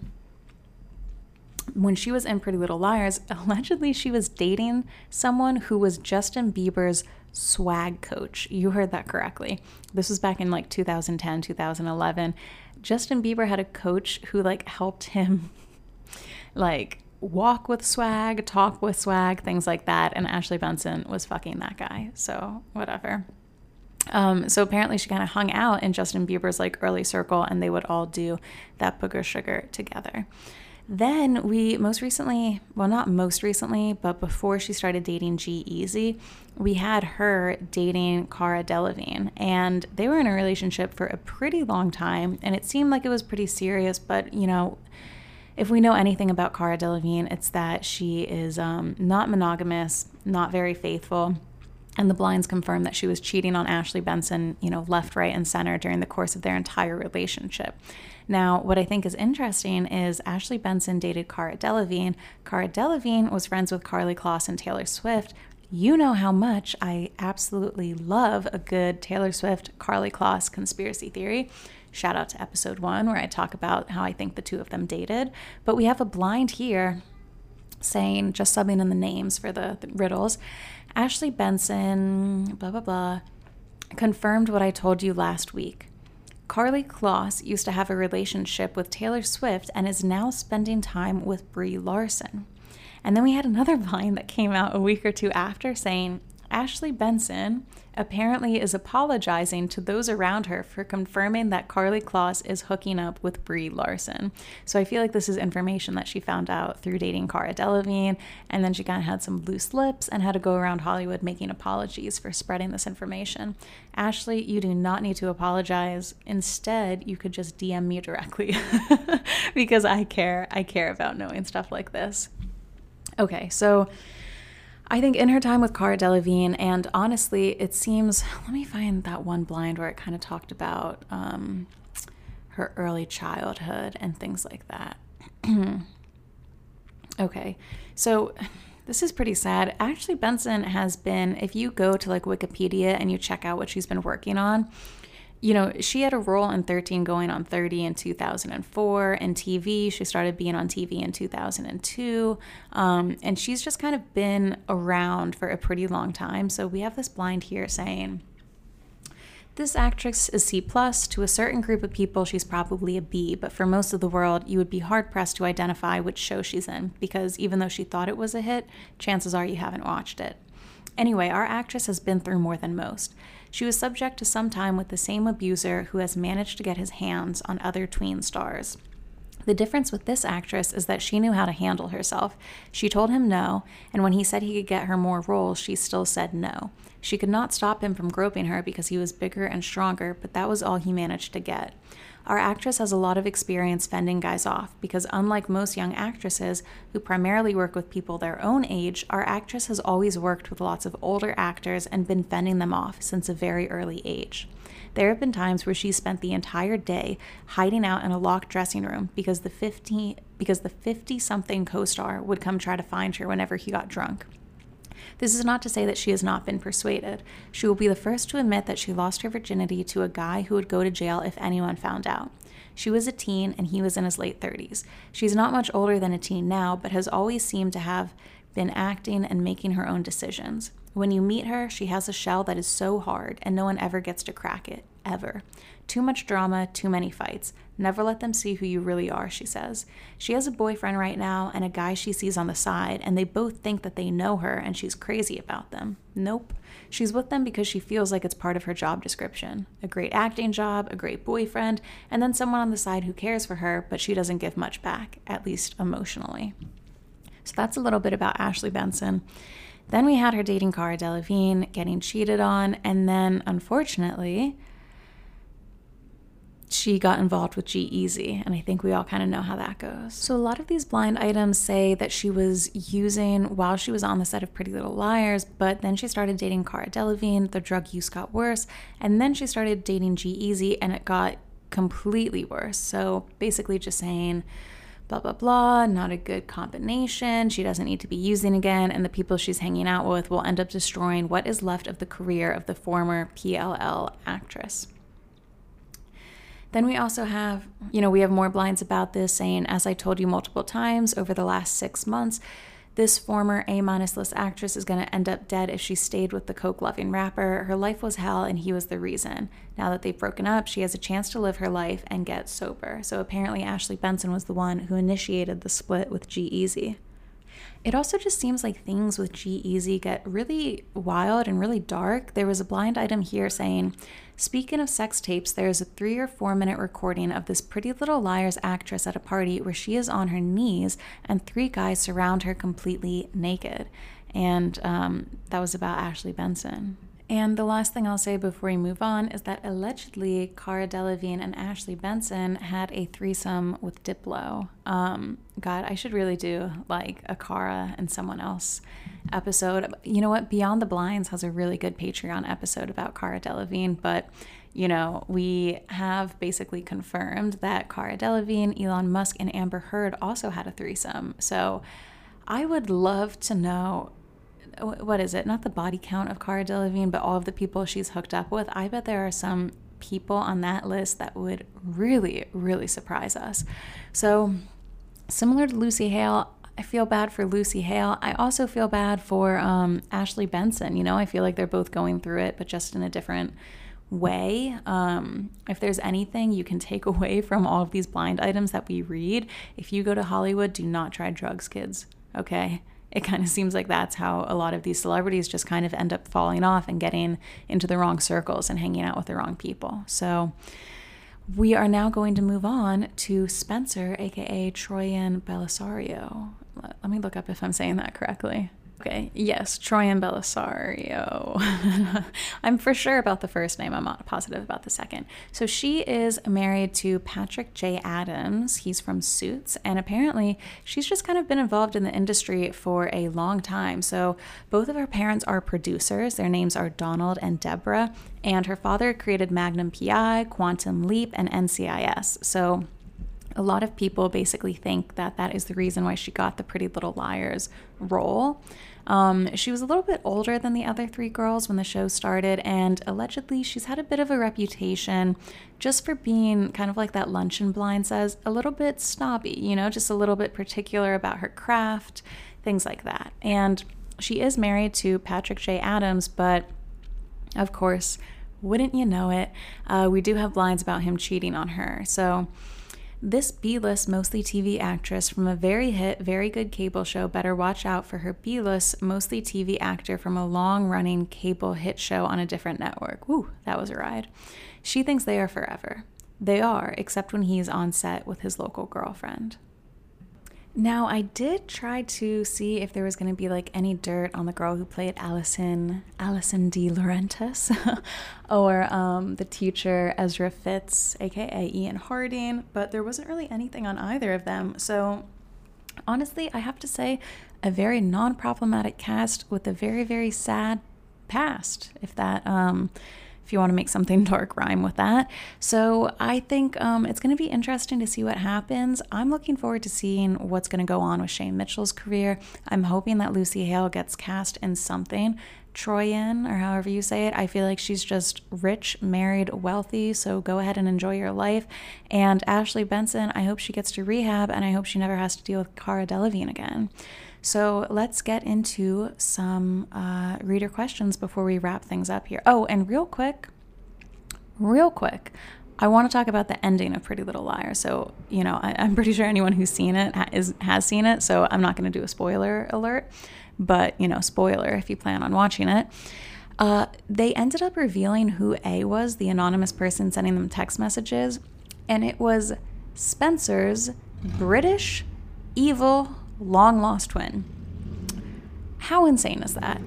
when she was in Pretty Little Liars, allegedly she was dating someone who was Justin Bieber's swag coach. You heard that correctly. This was back in like 2010, 2011. Justin Bieber had a coach who like helped him like walk with swag, talk with swag, things like that. And Ashley Benson was fucking that guy. So whatever. So apparently she kind of hung out in Justin Bieber's like early circle, and they would all do that Booger Sugar together. Then we not most recently, but before she started dating G-Eazy, we had her dating Cara Delevingne, and they were in a relationship for a pretty long time, and it seemed like it was pretty serious, but you know, if we know anything about Cara Delevingne, it's that she is not monogamous, not very faithful. And the blinds confirmed that she was cheating on Ashley Benson, you know, left, right, and center during the course of their entire relationship. Now, what I think is interesting is Ashley Benson dated Cara Delevingne. Cara Delevingne was friends with Karlie Kloss and Taylor Swift. You know how much I absolutely love a good Taylor Swift, Karlie Kloss conspiracy theory. Shout out to episode 1 where I talk about how I think the two of them dated. But we have a blind here saying, just subbing in the names for the riddles, Ashley Benson, blah, blah, blah, confirmed what I told you last week. Karlie Kloss used to have a relationship with Taylor Swift and is now spending time with Brie Larson. And then we had another blind that came out a week or two after saying, Ashley Benson apparently is apologizing to those around her for confirming that Karlie Kloss is hooking up with Brie Larson. So I feel like this is information that she found out through dating Cara Delevingne, and then she kind of had some loose lips and had to go around Hollywood making apologies for spreading this information. Ashley, you do not need to apologize. Instead, you could just DM me directly because I care about knowing stuff like this. Okay, so I think in her time with Cara Delevingne, and honestly, it seems, let me find that one blind where it kind of talked about her early childhood and things like that. Okay, so this is pretty sad. Ashley Benson has been, if you go to like Wikipedia and you check out what she's been working on, she had a role in 13 Going on 30 in 2004. In TV, she started being on TV in 2002. And she's just kind of been around for a pretty long time. So we have this blind here saying, this actress is C+. To a certain group of people, she's probably a B, but for most of the world, you would be hard-pressed to identify which show she's in, because even though she thought it was a hit, chances are you haven't watched it. Anyway, our actress has been through more than most. She was subject to some time with the same abuser who has managed to get his hands on other tween stars. The difference with this actress is that she knew how to handle herself. She told him no, and when he said he could get her more roles, she still said no. She could not stop him from groping her because he was bigger and stronger, but that was all he managed to get. Our actress has a lot of experience fending guys off because unlike most young actresses who primarily work with people their own age, our actress has always worked with lots of older actors and been fending them off since a very early age. There have been times where she spent the entire day hiding out in a locked dressing room because the 50-something co-star would come try to find her whenever he got drunk. This is not to say that she has not been persuaded. She will be the first to admit that she lost her virginity to a guy who would go to jail if anyone found out. She was a teen and he was in his late 30s. She's not much older than a teen now, but has always seemed to have been acting and making her own decisions. When you meet her, she has a shell that is so hard and no one ever gets to crack it, ever. Too much drama, too many fights. Never let them see who you really are, she says. She has a boyfriend right now and a guy she sees on the side, and they both think that they know her and she's crazy about them. Nope. She's with them because she feels like it's part of her job description. A great acting job, a great boyfriend, and then someone on the side who cares for her, but she doesn't give much back, at least emotionally. So that's a little bit about Ashley Benson. Then we had her dating Cara Delevingne, getting cheated on, and then, unfortunately, she got involved with G-Eazy, and I think we all kind of know how that goes. So a lot of these blind items say that she was using while she was on the set of Pretty Little Liars, but then she started dating Cara Delevingne, the drug use got worse, and then she started dating G-Eazy, and it got completely worse. So basically just saying, blah, blah, blah, not a good combination, she doesn't need to be using again, and the people she's hanging out with will end up destroying what is left of the career of the former PLL actress. Then we also have, we have more blinds about this saying, as I told you multiple times over the last 6 months, this former A-list actress is going to end up dead if she stayed with the coke-loving rapper. Her life was hell and he was the reason. Now that they've broken up, she has a chance to live her life and get sober. So apparently Ashley Benson was the one who initiated the split with G-Eazy. It also just seems like things with G-Eazy get really wild and really dark. There was a blind item here saying, speaking of sex tapes, there is a 3 or 4 minute recording of this Pretty Little Liars actress at a party where she is on her knees and 3 guys surround her completely naked. And that was about Ashley Benson. And the last thing I'll say before we move on is that allegedly Cara Delevingne and Ashley Benson had a threesome with Diplo. God, I should really do like a Cara and someone else episode. You know what? Beyond the Blinds has a really good Patreon episode about Cara Delevingne, but we have basically confirmed that Cara Delevingne, Elon Musk, and Amber Heard also had a threesome. So I would love to know, what is it? Not the body count of Cara Delevingne, but all of the people she's hooked up with. I bet there are some people on that list that would really, really surprise us. So similar to Lucy Hale, I feel bad for Lucy Hale. I also feel bad for Ashley Benson. I feel like they're both going through it, but just in a different way. If there's anything you can take away from all of these blind items that we read, if you go to Hollywood, do not try drugs, kids. Okay? It kind of seems like that's how a lot of these celebrities just kind of end up falling off and getting into the wrong circles and hanging out with the wrong people. So we are now going to move on to Spencer, aka Troian Bellisario. Let me look up if I'm saying that correctly. Okay, yes, Troian Bellisario. I'm for sure about the first name. I'm not positive about the second. So she is married to Patrick J. Adams. He's from Suits, and apparently she's just kind of been involved in the industry for a long time. So both of her parents are producers. Their names are Donald and Deborah, and her father created Magnum PI, Quantum Leap, and NCIS. So A lot of people basically think that that is the reason why she got the Pretty Little Liars role. She was a little bit older than the other three girls when the show started, and allegedly she's had a bit of a reputation just for being kind of like that Luncheon Blind says, a little bit snobby, you know, just a little bit particular about her craft, things like that. And she is married to Patrick J. Adams, but of course, wouldn't you know it, we do have blinds about him cheating on her. So this B-list, mostly TV actress from a very hit, very good cable show better watch out for her B-list, mostly TV actor from a long-running cable hit show on a different network. Woo, that was a ride. She thinks they are forever. They are, except when he's on set with his local girlfriend. Now, I did try to see if there was going to be like any dirt on the girl who played Allison De Laurentiis, or the teacher Ezra Fitz, aka Ian Harding, but there wasn't really anything on either of them. So honestly, I have to say, a very non-problematic cast with a very, very sad past, if you want to make something dark rhyme with that. So I think it's going to be interesting to see what happens. I'm looking forward to seeing what's going to go on with Shane Mitchell's career. I'm hoping that Lucy Hale gets cast in something. Troyan, or however you say it, I feel like she's just rich, married, wealthy, so go ahead and enjoy your life. And Ashley Benson, I hope she gets to rehab, and I hope she never has to deal with Cara Delevingne again. So let's get into some reader questions before we wrap things up here. Oh, and real quick, I want to talk about the ending of Pretty Little Liars. So, you know, I'm pretty sure anyone who's seen it has seen it, so I'm not going to do a spoiler alert. But, you know, spoiler if you plan on watching it. They ended up revealing who A was, the anonymous person sending them text messages, and it was Spencer's British, evil, long-lost twin. How insane is that?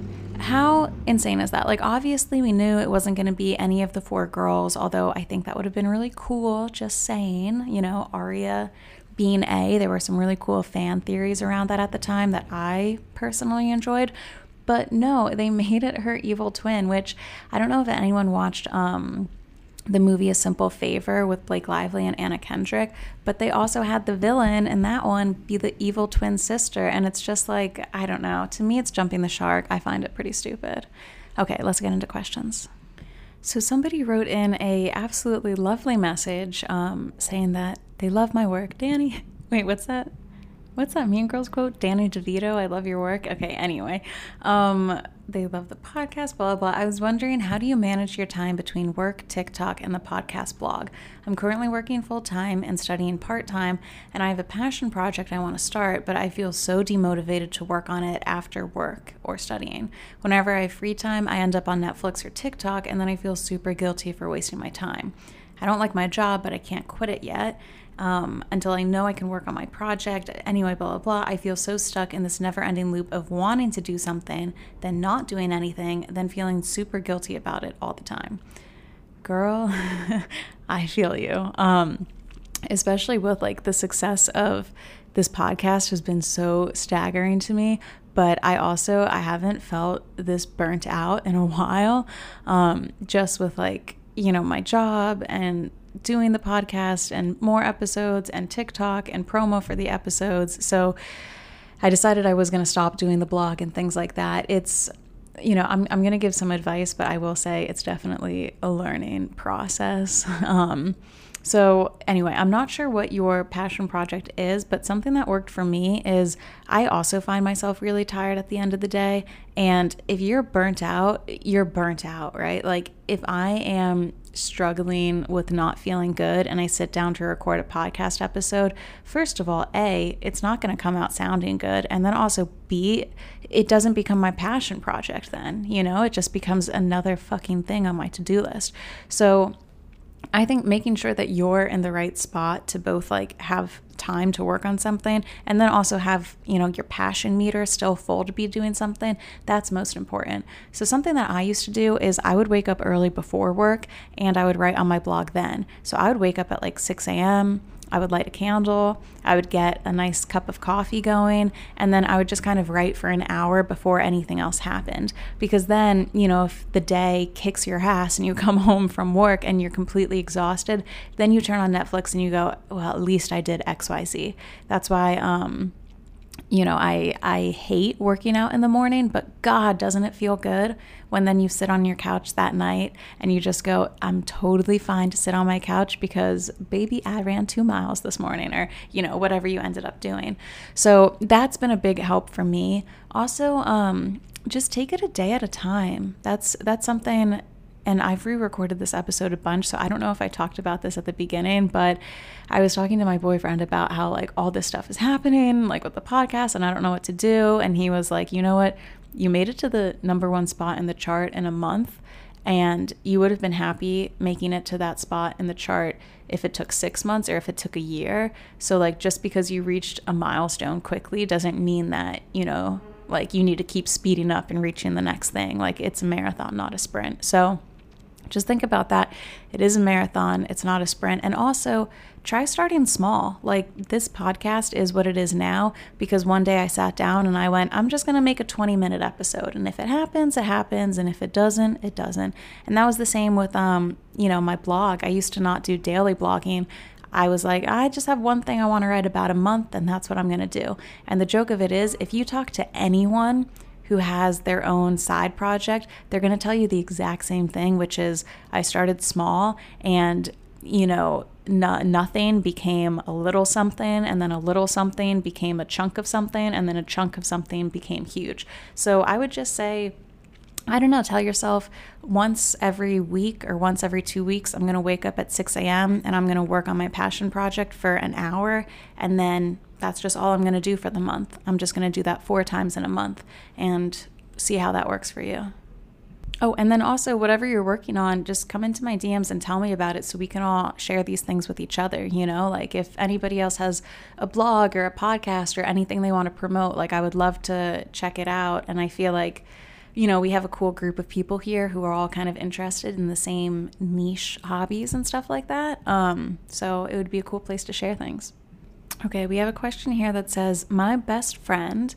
Like, obviously we knew it wasn't going to be any of the four girls, although I think that would have been really cool, just saying, you know, Aria being A. There were some really cool fan theories around that at the time that I personally enjoyed. But no, they made it her evil twin, which I don't know if anyone watched the movie A Simple Favor with Blake Lively and Anna Kendrick, but they also had the villain in that one be the evil twin sister, and it's just like, I don't know, to me it's jumping the shark. I find it pretty stupid. Okay, let's get into questions. So somebody wrote in a absolutely lovely message saying that they love my work. Danny, wait, what's that Mean Girls quote? Danny DeVito, I love your work. Okay, anyway. They love the podcast, blah, blah, blah. I was wondering, how do you manage your time between work, TikTok, and the podcast blog? I'm currently working full-time and studying part-time, and I have a passion project I want to start, but I feel so demotivated to work on it after work or studying. Whenever I have free time, I end up on Netflix or TikTok, and then I feel super guilty for wasting my time. I don't like my job, but I can't quit it yet. Until I know I can work on my project. Anyway, blah, blah, blah. I feel so stuck in this never-ending loop of wanting to do something, then not doing anything, then feeling super guilty about it all the time. Girl, I feel you. Especially with like the success of this podcast has been so staggering to me, but I haven't felt this burnt out in a while, just with like, you know, my job and doing the podcast and more episodes and TikTok and promo for the episodes. So I decided I was going to stop doing the blog and things like that. It's, you know, I'm going to give some advice, but I will say it's definitely a learning process. So anyway, I'm not sure what your passion project is, but something that worked for me is I also find myself really tired at the end of the day. And if you're burnt out, you're burnt out, right? Like if I am struggling with not feeling good and I sit down to record a podcast episode, first of all, A, it's not going to come out sounding good. And then also B, it doesn't become my passion project then, you know, it just becomes another fucking thing on my to-do list. So I think making sure that you're in the right spot to both like have time to work on something and then also have, you know, your passion meter still full to be doing something, that's most important. So something that I used to do is I would wake up early before work and I would write on my blog then. So I would wake up at like 6 a.m. I would light a candle, I would get a nice cup of coffee going, and then I would just kind of write for an hour before anything else happened. Because then, you know, if the day kicks your ass and you come home from work and you're completely exhausted, then you turn on Netflix and you go, well, at least I did XYZ. That's why, you know, I hate working out in the morning, but God, doesn't it feel good when then you sit on your couch that night and you just go, I'm totally fine to sit on my couch because baby, I ran 2 miles this morning, or, you know, whatever you ended up doing. So that's been a big help for me. Also, just take it a day at a time. That's something. And I've re-recorded this episode a bunch, so I don't know if I talked about this at the beginning, but I was talking to my boyfriend about how like all this stuff is happening, like with the podcast, and I don't know what to do. And he was like, you know what? You made it to the #1 spot in the chart in a month, and you would have been happy making it to that spot in the chart if it took 6 months or if it took a year. So like just because you reached a milestone quickly doesn't mean that, you know, like you need to keep speeding up and reaching the next thing. Like it's a marathon, not a sprint. So just think about that. It is a marathon. It's not a sprint. And also try starting small. Like this podcast is what it is now because one day I sat down and I went, I'm just going to make a 20-minute episode. And if it happens, it happens. And if it doesn't, it doesn't. And that was the same with, you know, my blog. I used to not do daily blogging. I was like, I just have one thing I want to write about a month and that's what I'm going to do. And the joke of it is if you talk to anyone who has their own side project, they're going to tell you the exact same thing, which is I started small and, you know, nothing became a little something, and then a little something became a chunk of something, and then a chunk of something became huge. So I would just say, I don't know, tell yourself once every week or once every 2 weeks, I'm going to wake up at 6 a.m. and I'm going to work on my passion project for an hour, and then that's just all I'm going to do for the month. I'm just going to do that 4 times in a month and see how that works for you. Oh, and then also whatever you're working on, just come into my DMs and tell me about it so we can all share these things with each other, you know? Like if anybody else has a blog or a podcast or anything they want to promote, like I would love to check it out. And I feel like, you know, we have a cool group of people here who are all kind of interested in the same niche hobbies and stuff like that. So it would be a cool place to share things. Okay, we have a question here that says, my best friend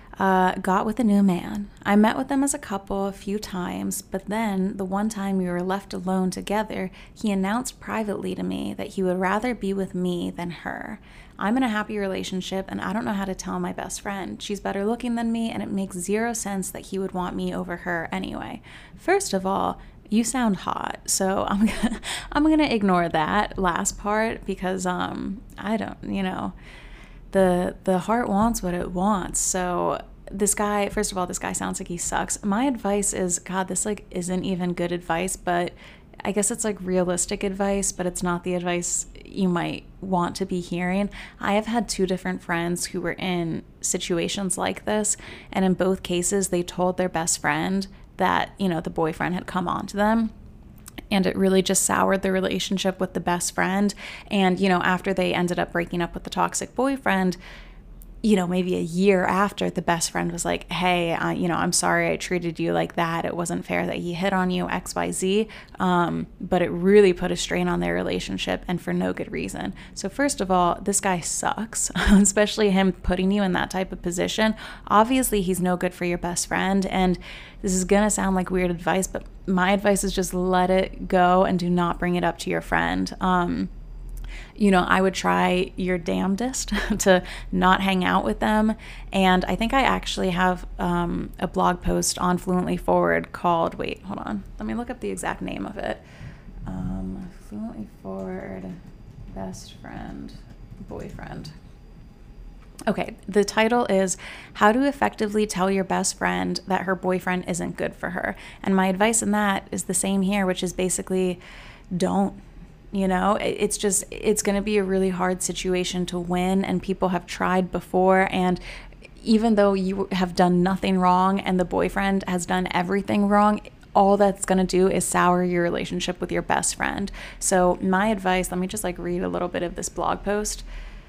got with a new man. I met with them as a couple a few times, but then the one time we were left alone together, he announced privately to me that he would rather be with me than her. I'm in a happy relationship and I don't know how to tell my best friend. She's better looking than me and it makes zero sense that he would want me over her anyway. First of all, you sound hot, so I'm gonna ignore that last part because I don't, you know, the heart wants what it wants. So this guy, first of all, this guy sounds like he sucks. My advice is, God, this like isn't even good advice, but I guess it's like realistic advice, but it's not the advice you might want to be hearing. I have had 2 different friends who were in situations like this, and in both cases, they told their best friend that, you know, the boyfriend had come on to them. And it really just soured the relationship with the best friend. And, you know, after they ended up breaking up with the toxic boyfriend, you know, maybe a year after, the best friend was like, hey, you know, I'm sorry I treated you like that. It wasn't fair that he hit on you, XYZ. But it really put a strain on their relationship and for no good reason. So first of all, this guy sucks, especially him putting you in that type of position. Obviously, he's no good for your best friend. And this is going to sound like weird advice, but my advice is just let it go and do not bring it up to your friend. You know, I would try your damnedest to not hang out with them. And I think I actually have a blog post on Fluently Forward called, wait, hold on. Let me look up the exact name of it. Fluently Forward, best friend, boyfriend. Okay, the title is How to Effectively Tell Your Best Friend That Her Boyfriend Isn't Good for Her. And my advice in that is the same here, which is basically don't. You know, it's going to be a really hard situation to win, and people have tried before. And even though you have done nothing wrong and the boyfriend has done everything wrong, all that's going to do is sour your relationship with your best friend. So my advice, let me just like read a little bit of this blog post.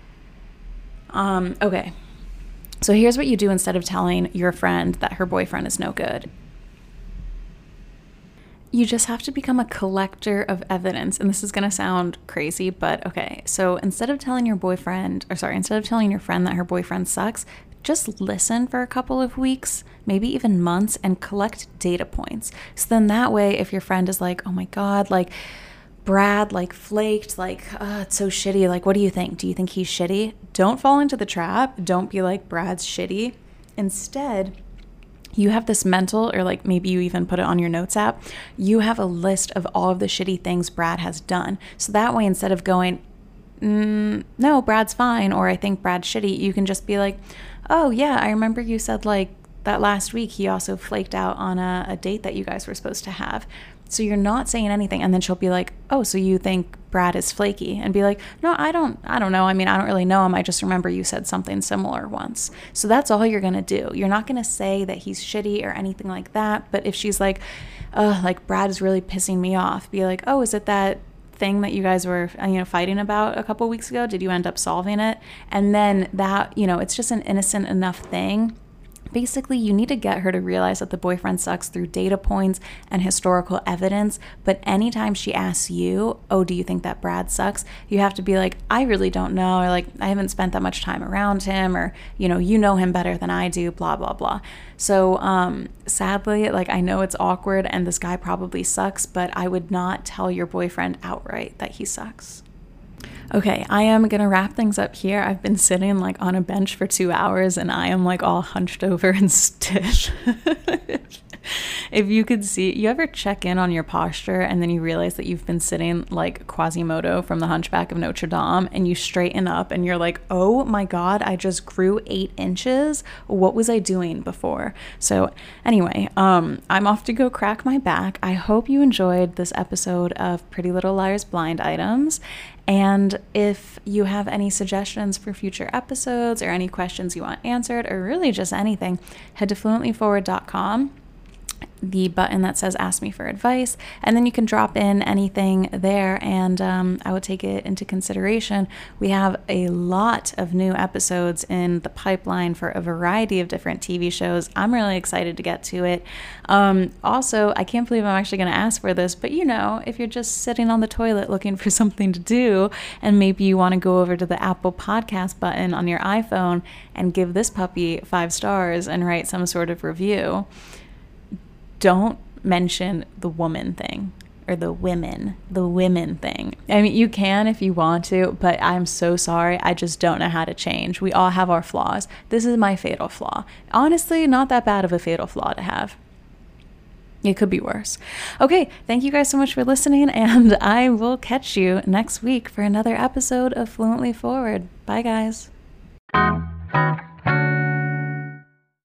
Okay. So here's what you do instead of telling your friend that her boyfriend is no good. You just have to become a collector of evidence. And this is going to sound crazy, but okay. So instead of telling your friend that her boyfriend sucks, just listen for a couple of weeks, maybe even months, and collect data points. So then that way, if your friend is like, oh my God, like Brad, like flaked, like, it's so shitty. Like, what do you think? Do you think he's shitty? Don't fall into the trap. Don't be like, Brad's shitty. Instead, you have this mental, or like maybe you even put it on your notes app, you have a list of all of the shitty things Brad has done. So that way, instead of going, no, Brad's fine, or I think Brad's shitty, you can just be like, oh yeah, I remember you said like that last week he also flaked out on a date that you guys were supposed to have. So you're not saying anything. And then she'll be like, oh, so you think Brad is flaky? And be like, no, I don't know. I mean, I don't really know him. I just remember you said something similar once. So that's all you're going to do. You're not going to say that he's shitty or anything like that. But if she's like, like Brad is really pissing me off, be like, oh, is it that thing that you guys were, fighting about a couple weeks ago? Did you end up solving it? And then that, it's just an innocent enough thing. Basically, you need to get her to realize that the boyfriend sucks through data points and historical evidence. But anytime she asks you, oh, do you think that Brad sucks? You have to be like, I really don't know. Or like, I haven't spent that much time around him. Or, you know him better than I do, blah, blah, blah. So sadly, like, I know it's awkward and this guy probably sucks, but I would not tell your boyfriend outright that he sucks. Okay, I am going to wrap things up here. I've been sitting like on a bench for 2 hours and I am like all hunched over and stiff. If you could see, you ever check in on your posture and then you realize that you've been sitting like Quasimodo from The Hunchback of Notre Dame, and you straighten up and you're like, oh my God, I just grew 8 inches. What was I doing before? So anyway, I'm off to go crack my back. I hope you enjoyed this episode of Pretty Little Liars Blind Items. And if you have any suggestions for future episodes or any questions you want answered, or really just anything, head to fluentlyforward.com, the button that says ask me for advice, and then you can drop in anything there and I would take it into consideration. We have a lot of new episodes in the pipeline for a variety of different TV shows. I'm really excited to get to it. Also, I can't believe I'm actually going to ask for this, but if you're just sitting on the toilet looking for something to do and maybe you want to go over to the Apple Podcast button on your iPhone and give this puppy 5 stars and write some sort of review, don't mention the woman thing or the women thing. I mean, you can if you want to, but I'm so sorry. I just don't know how to change. We all have our flaws. This is my fatal flaw. Honestly, not that bad of a fatal flaw to have. It could be worse. Okay, thank you guys so much for listening, and I will catch you next week for another episode of Fluently Forward. Bye, guys.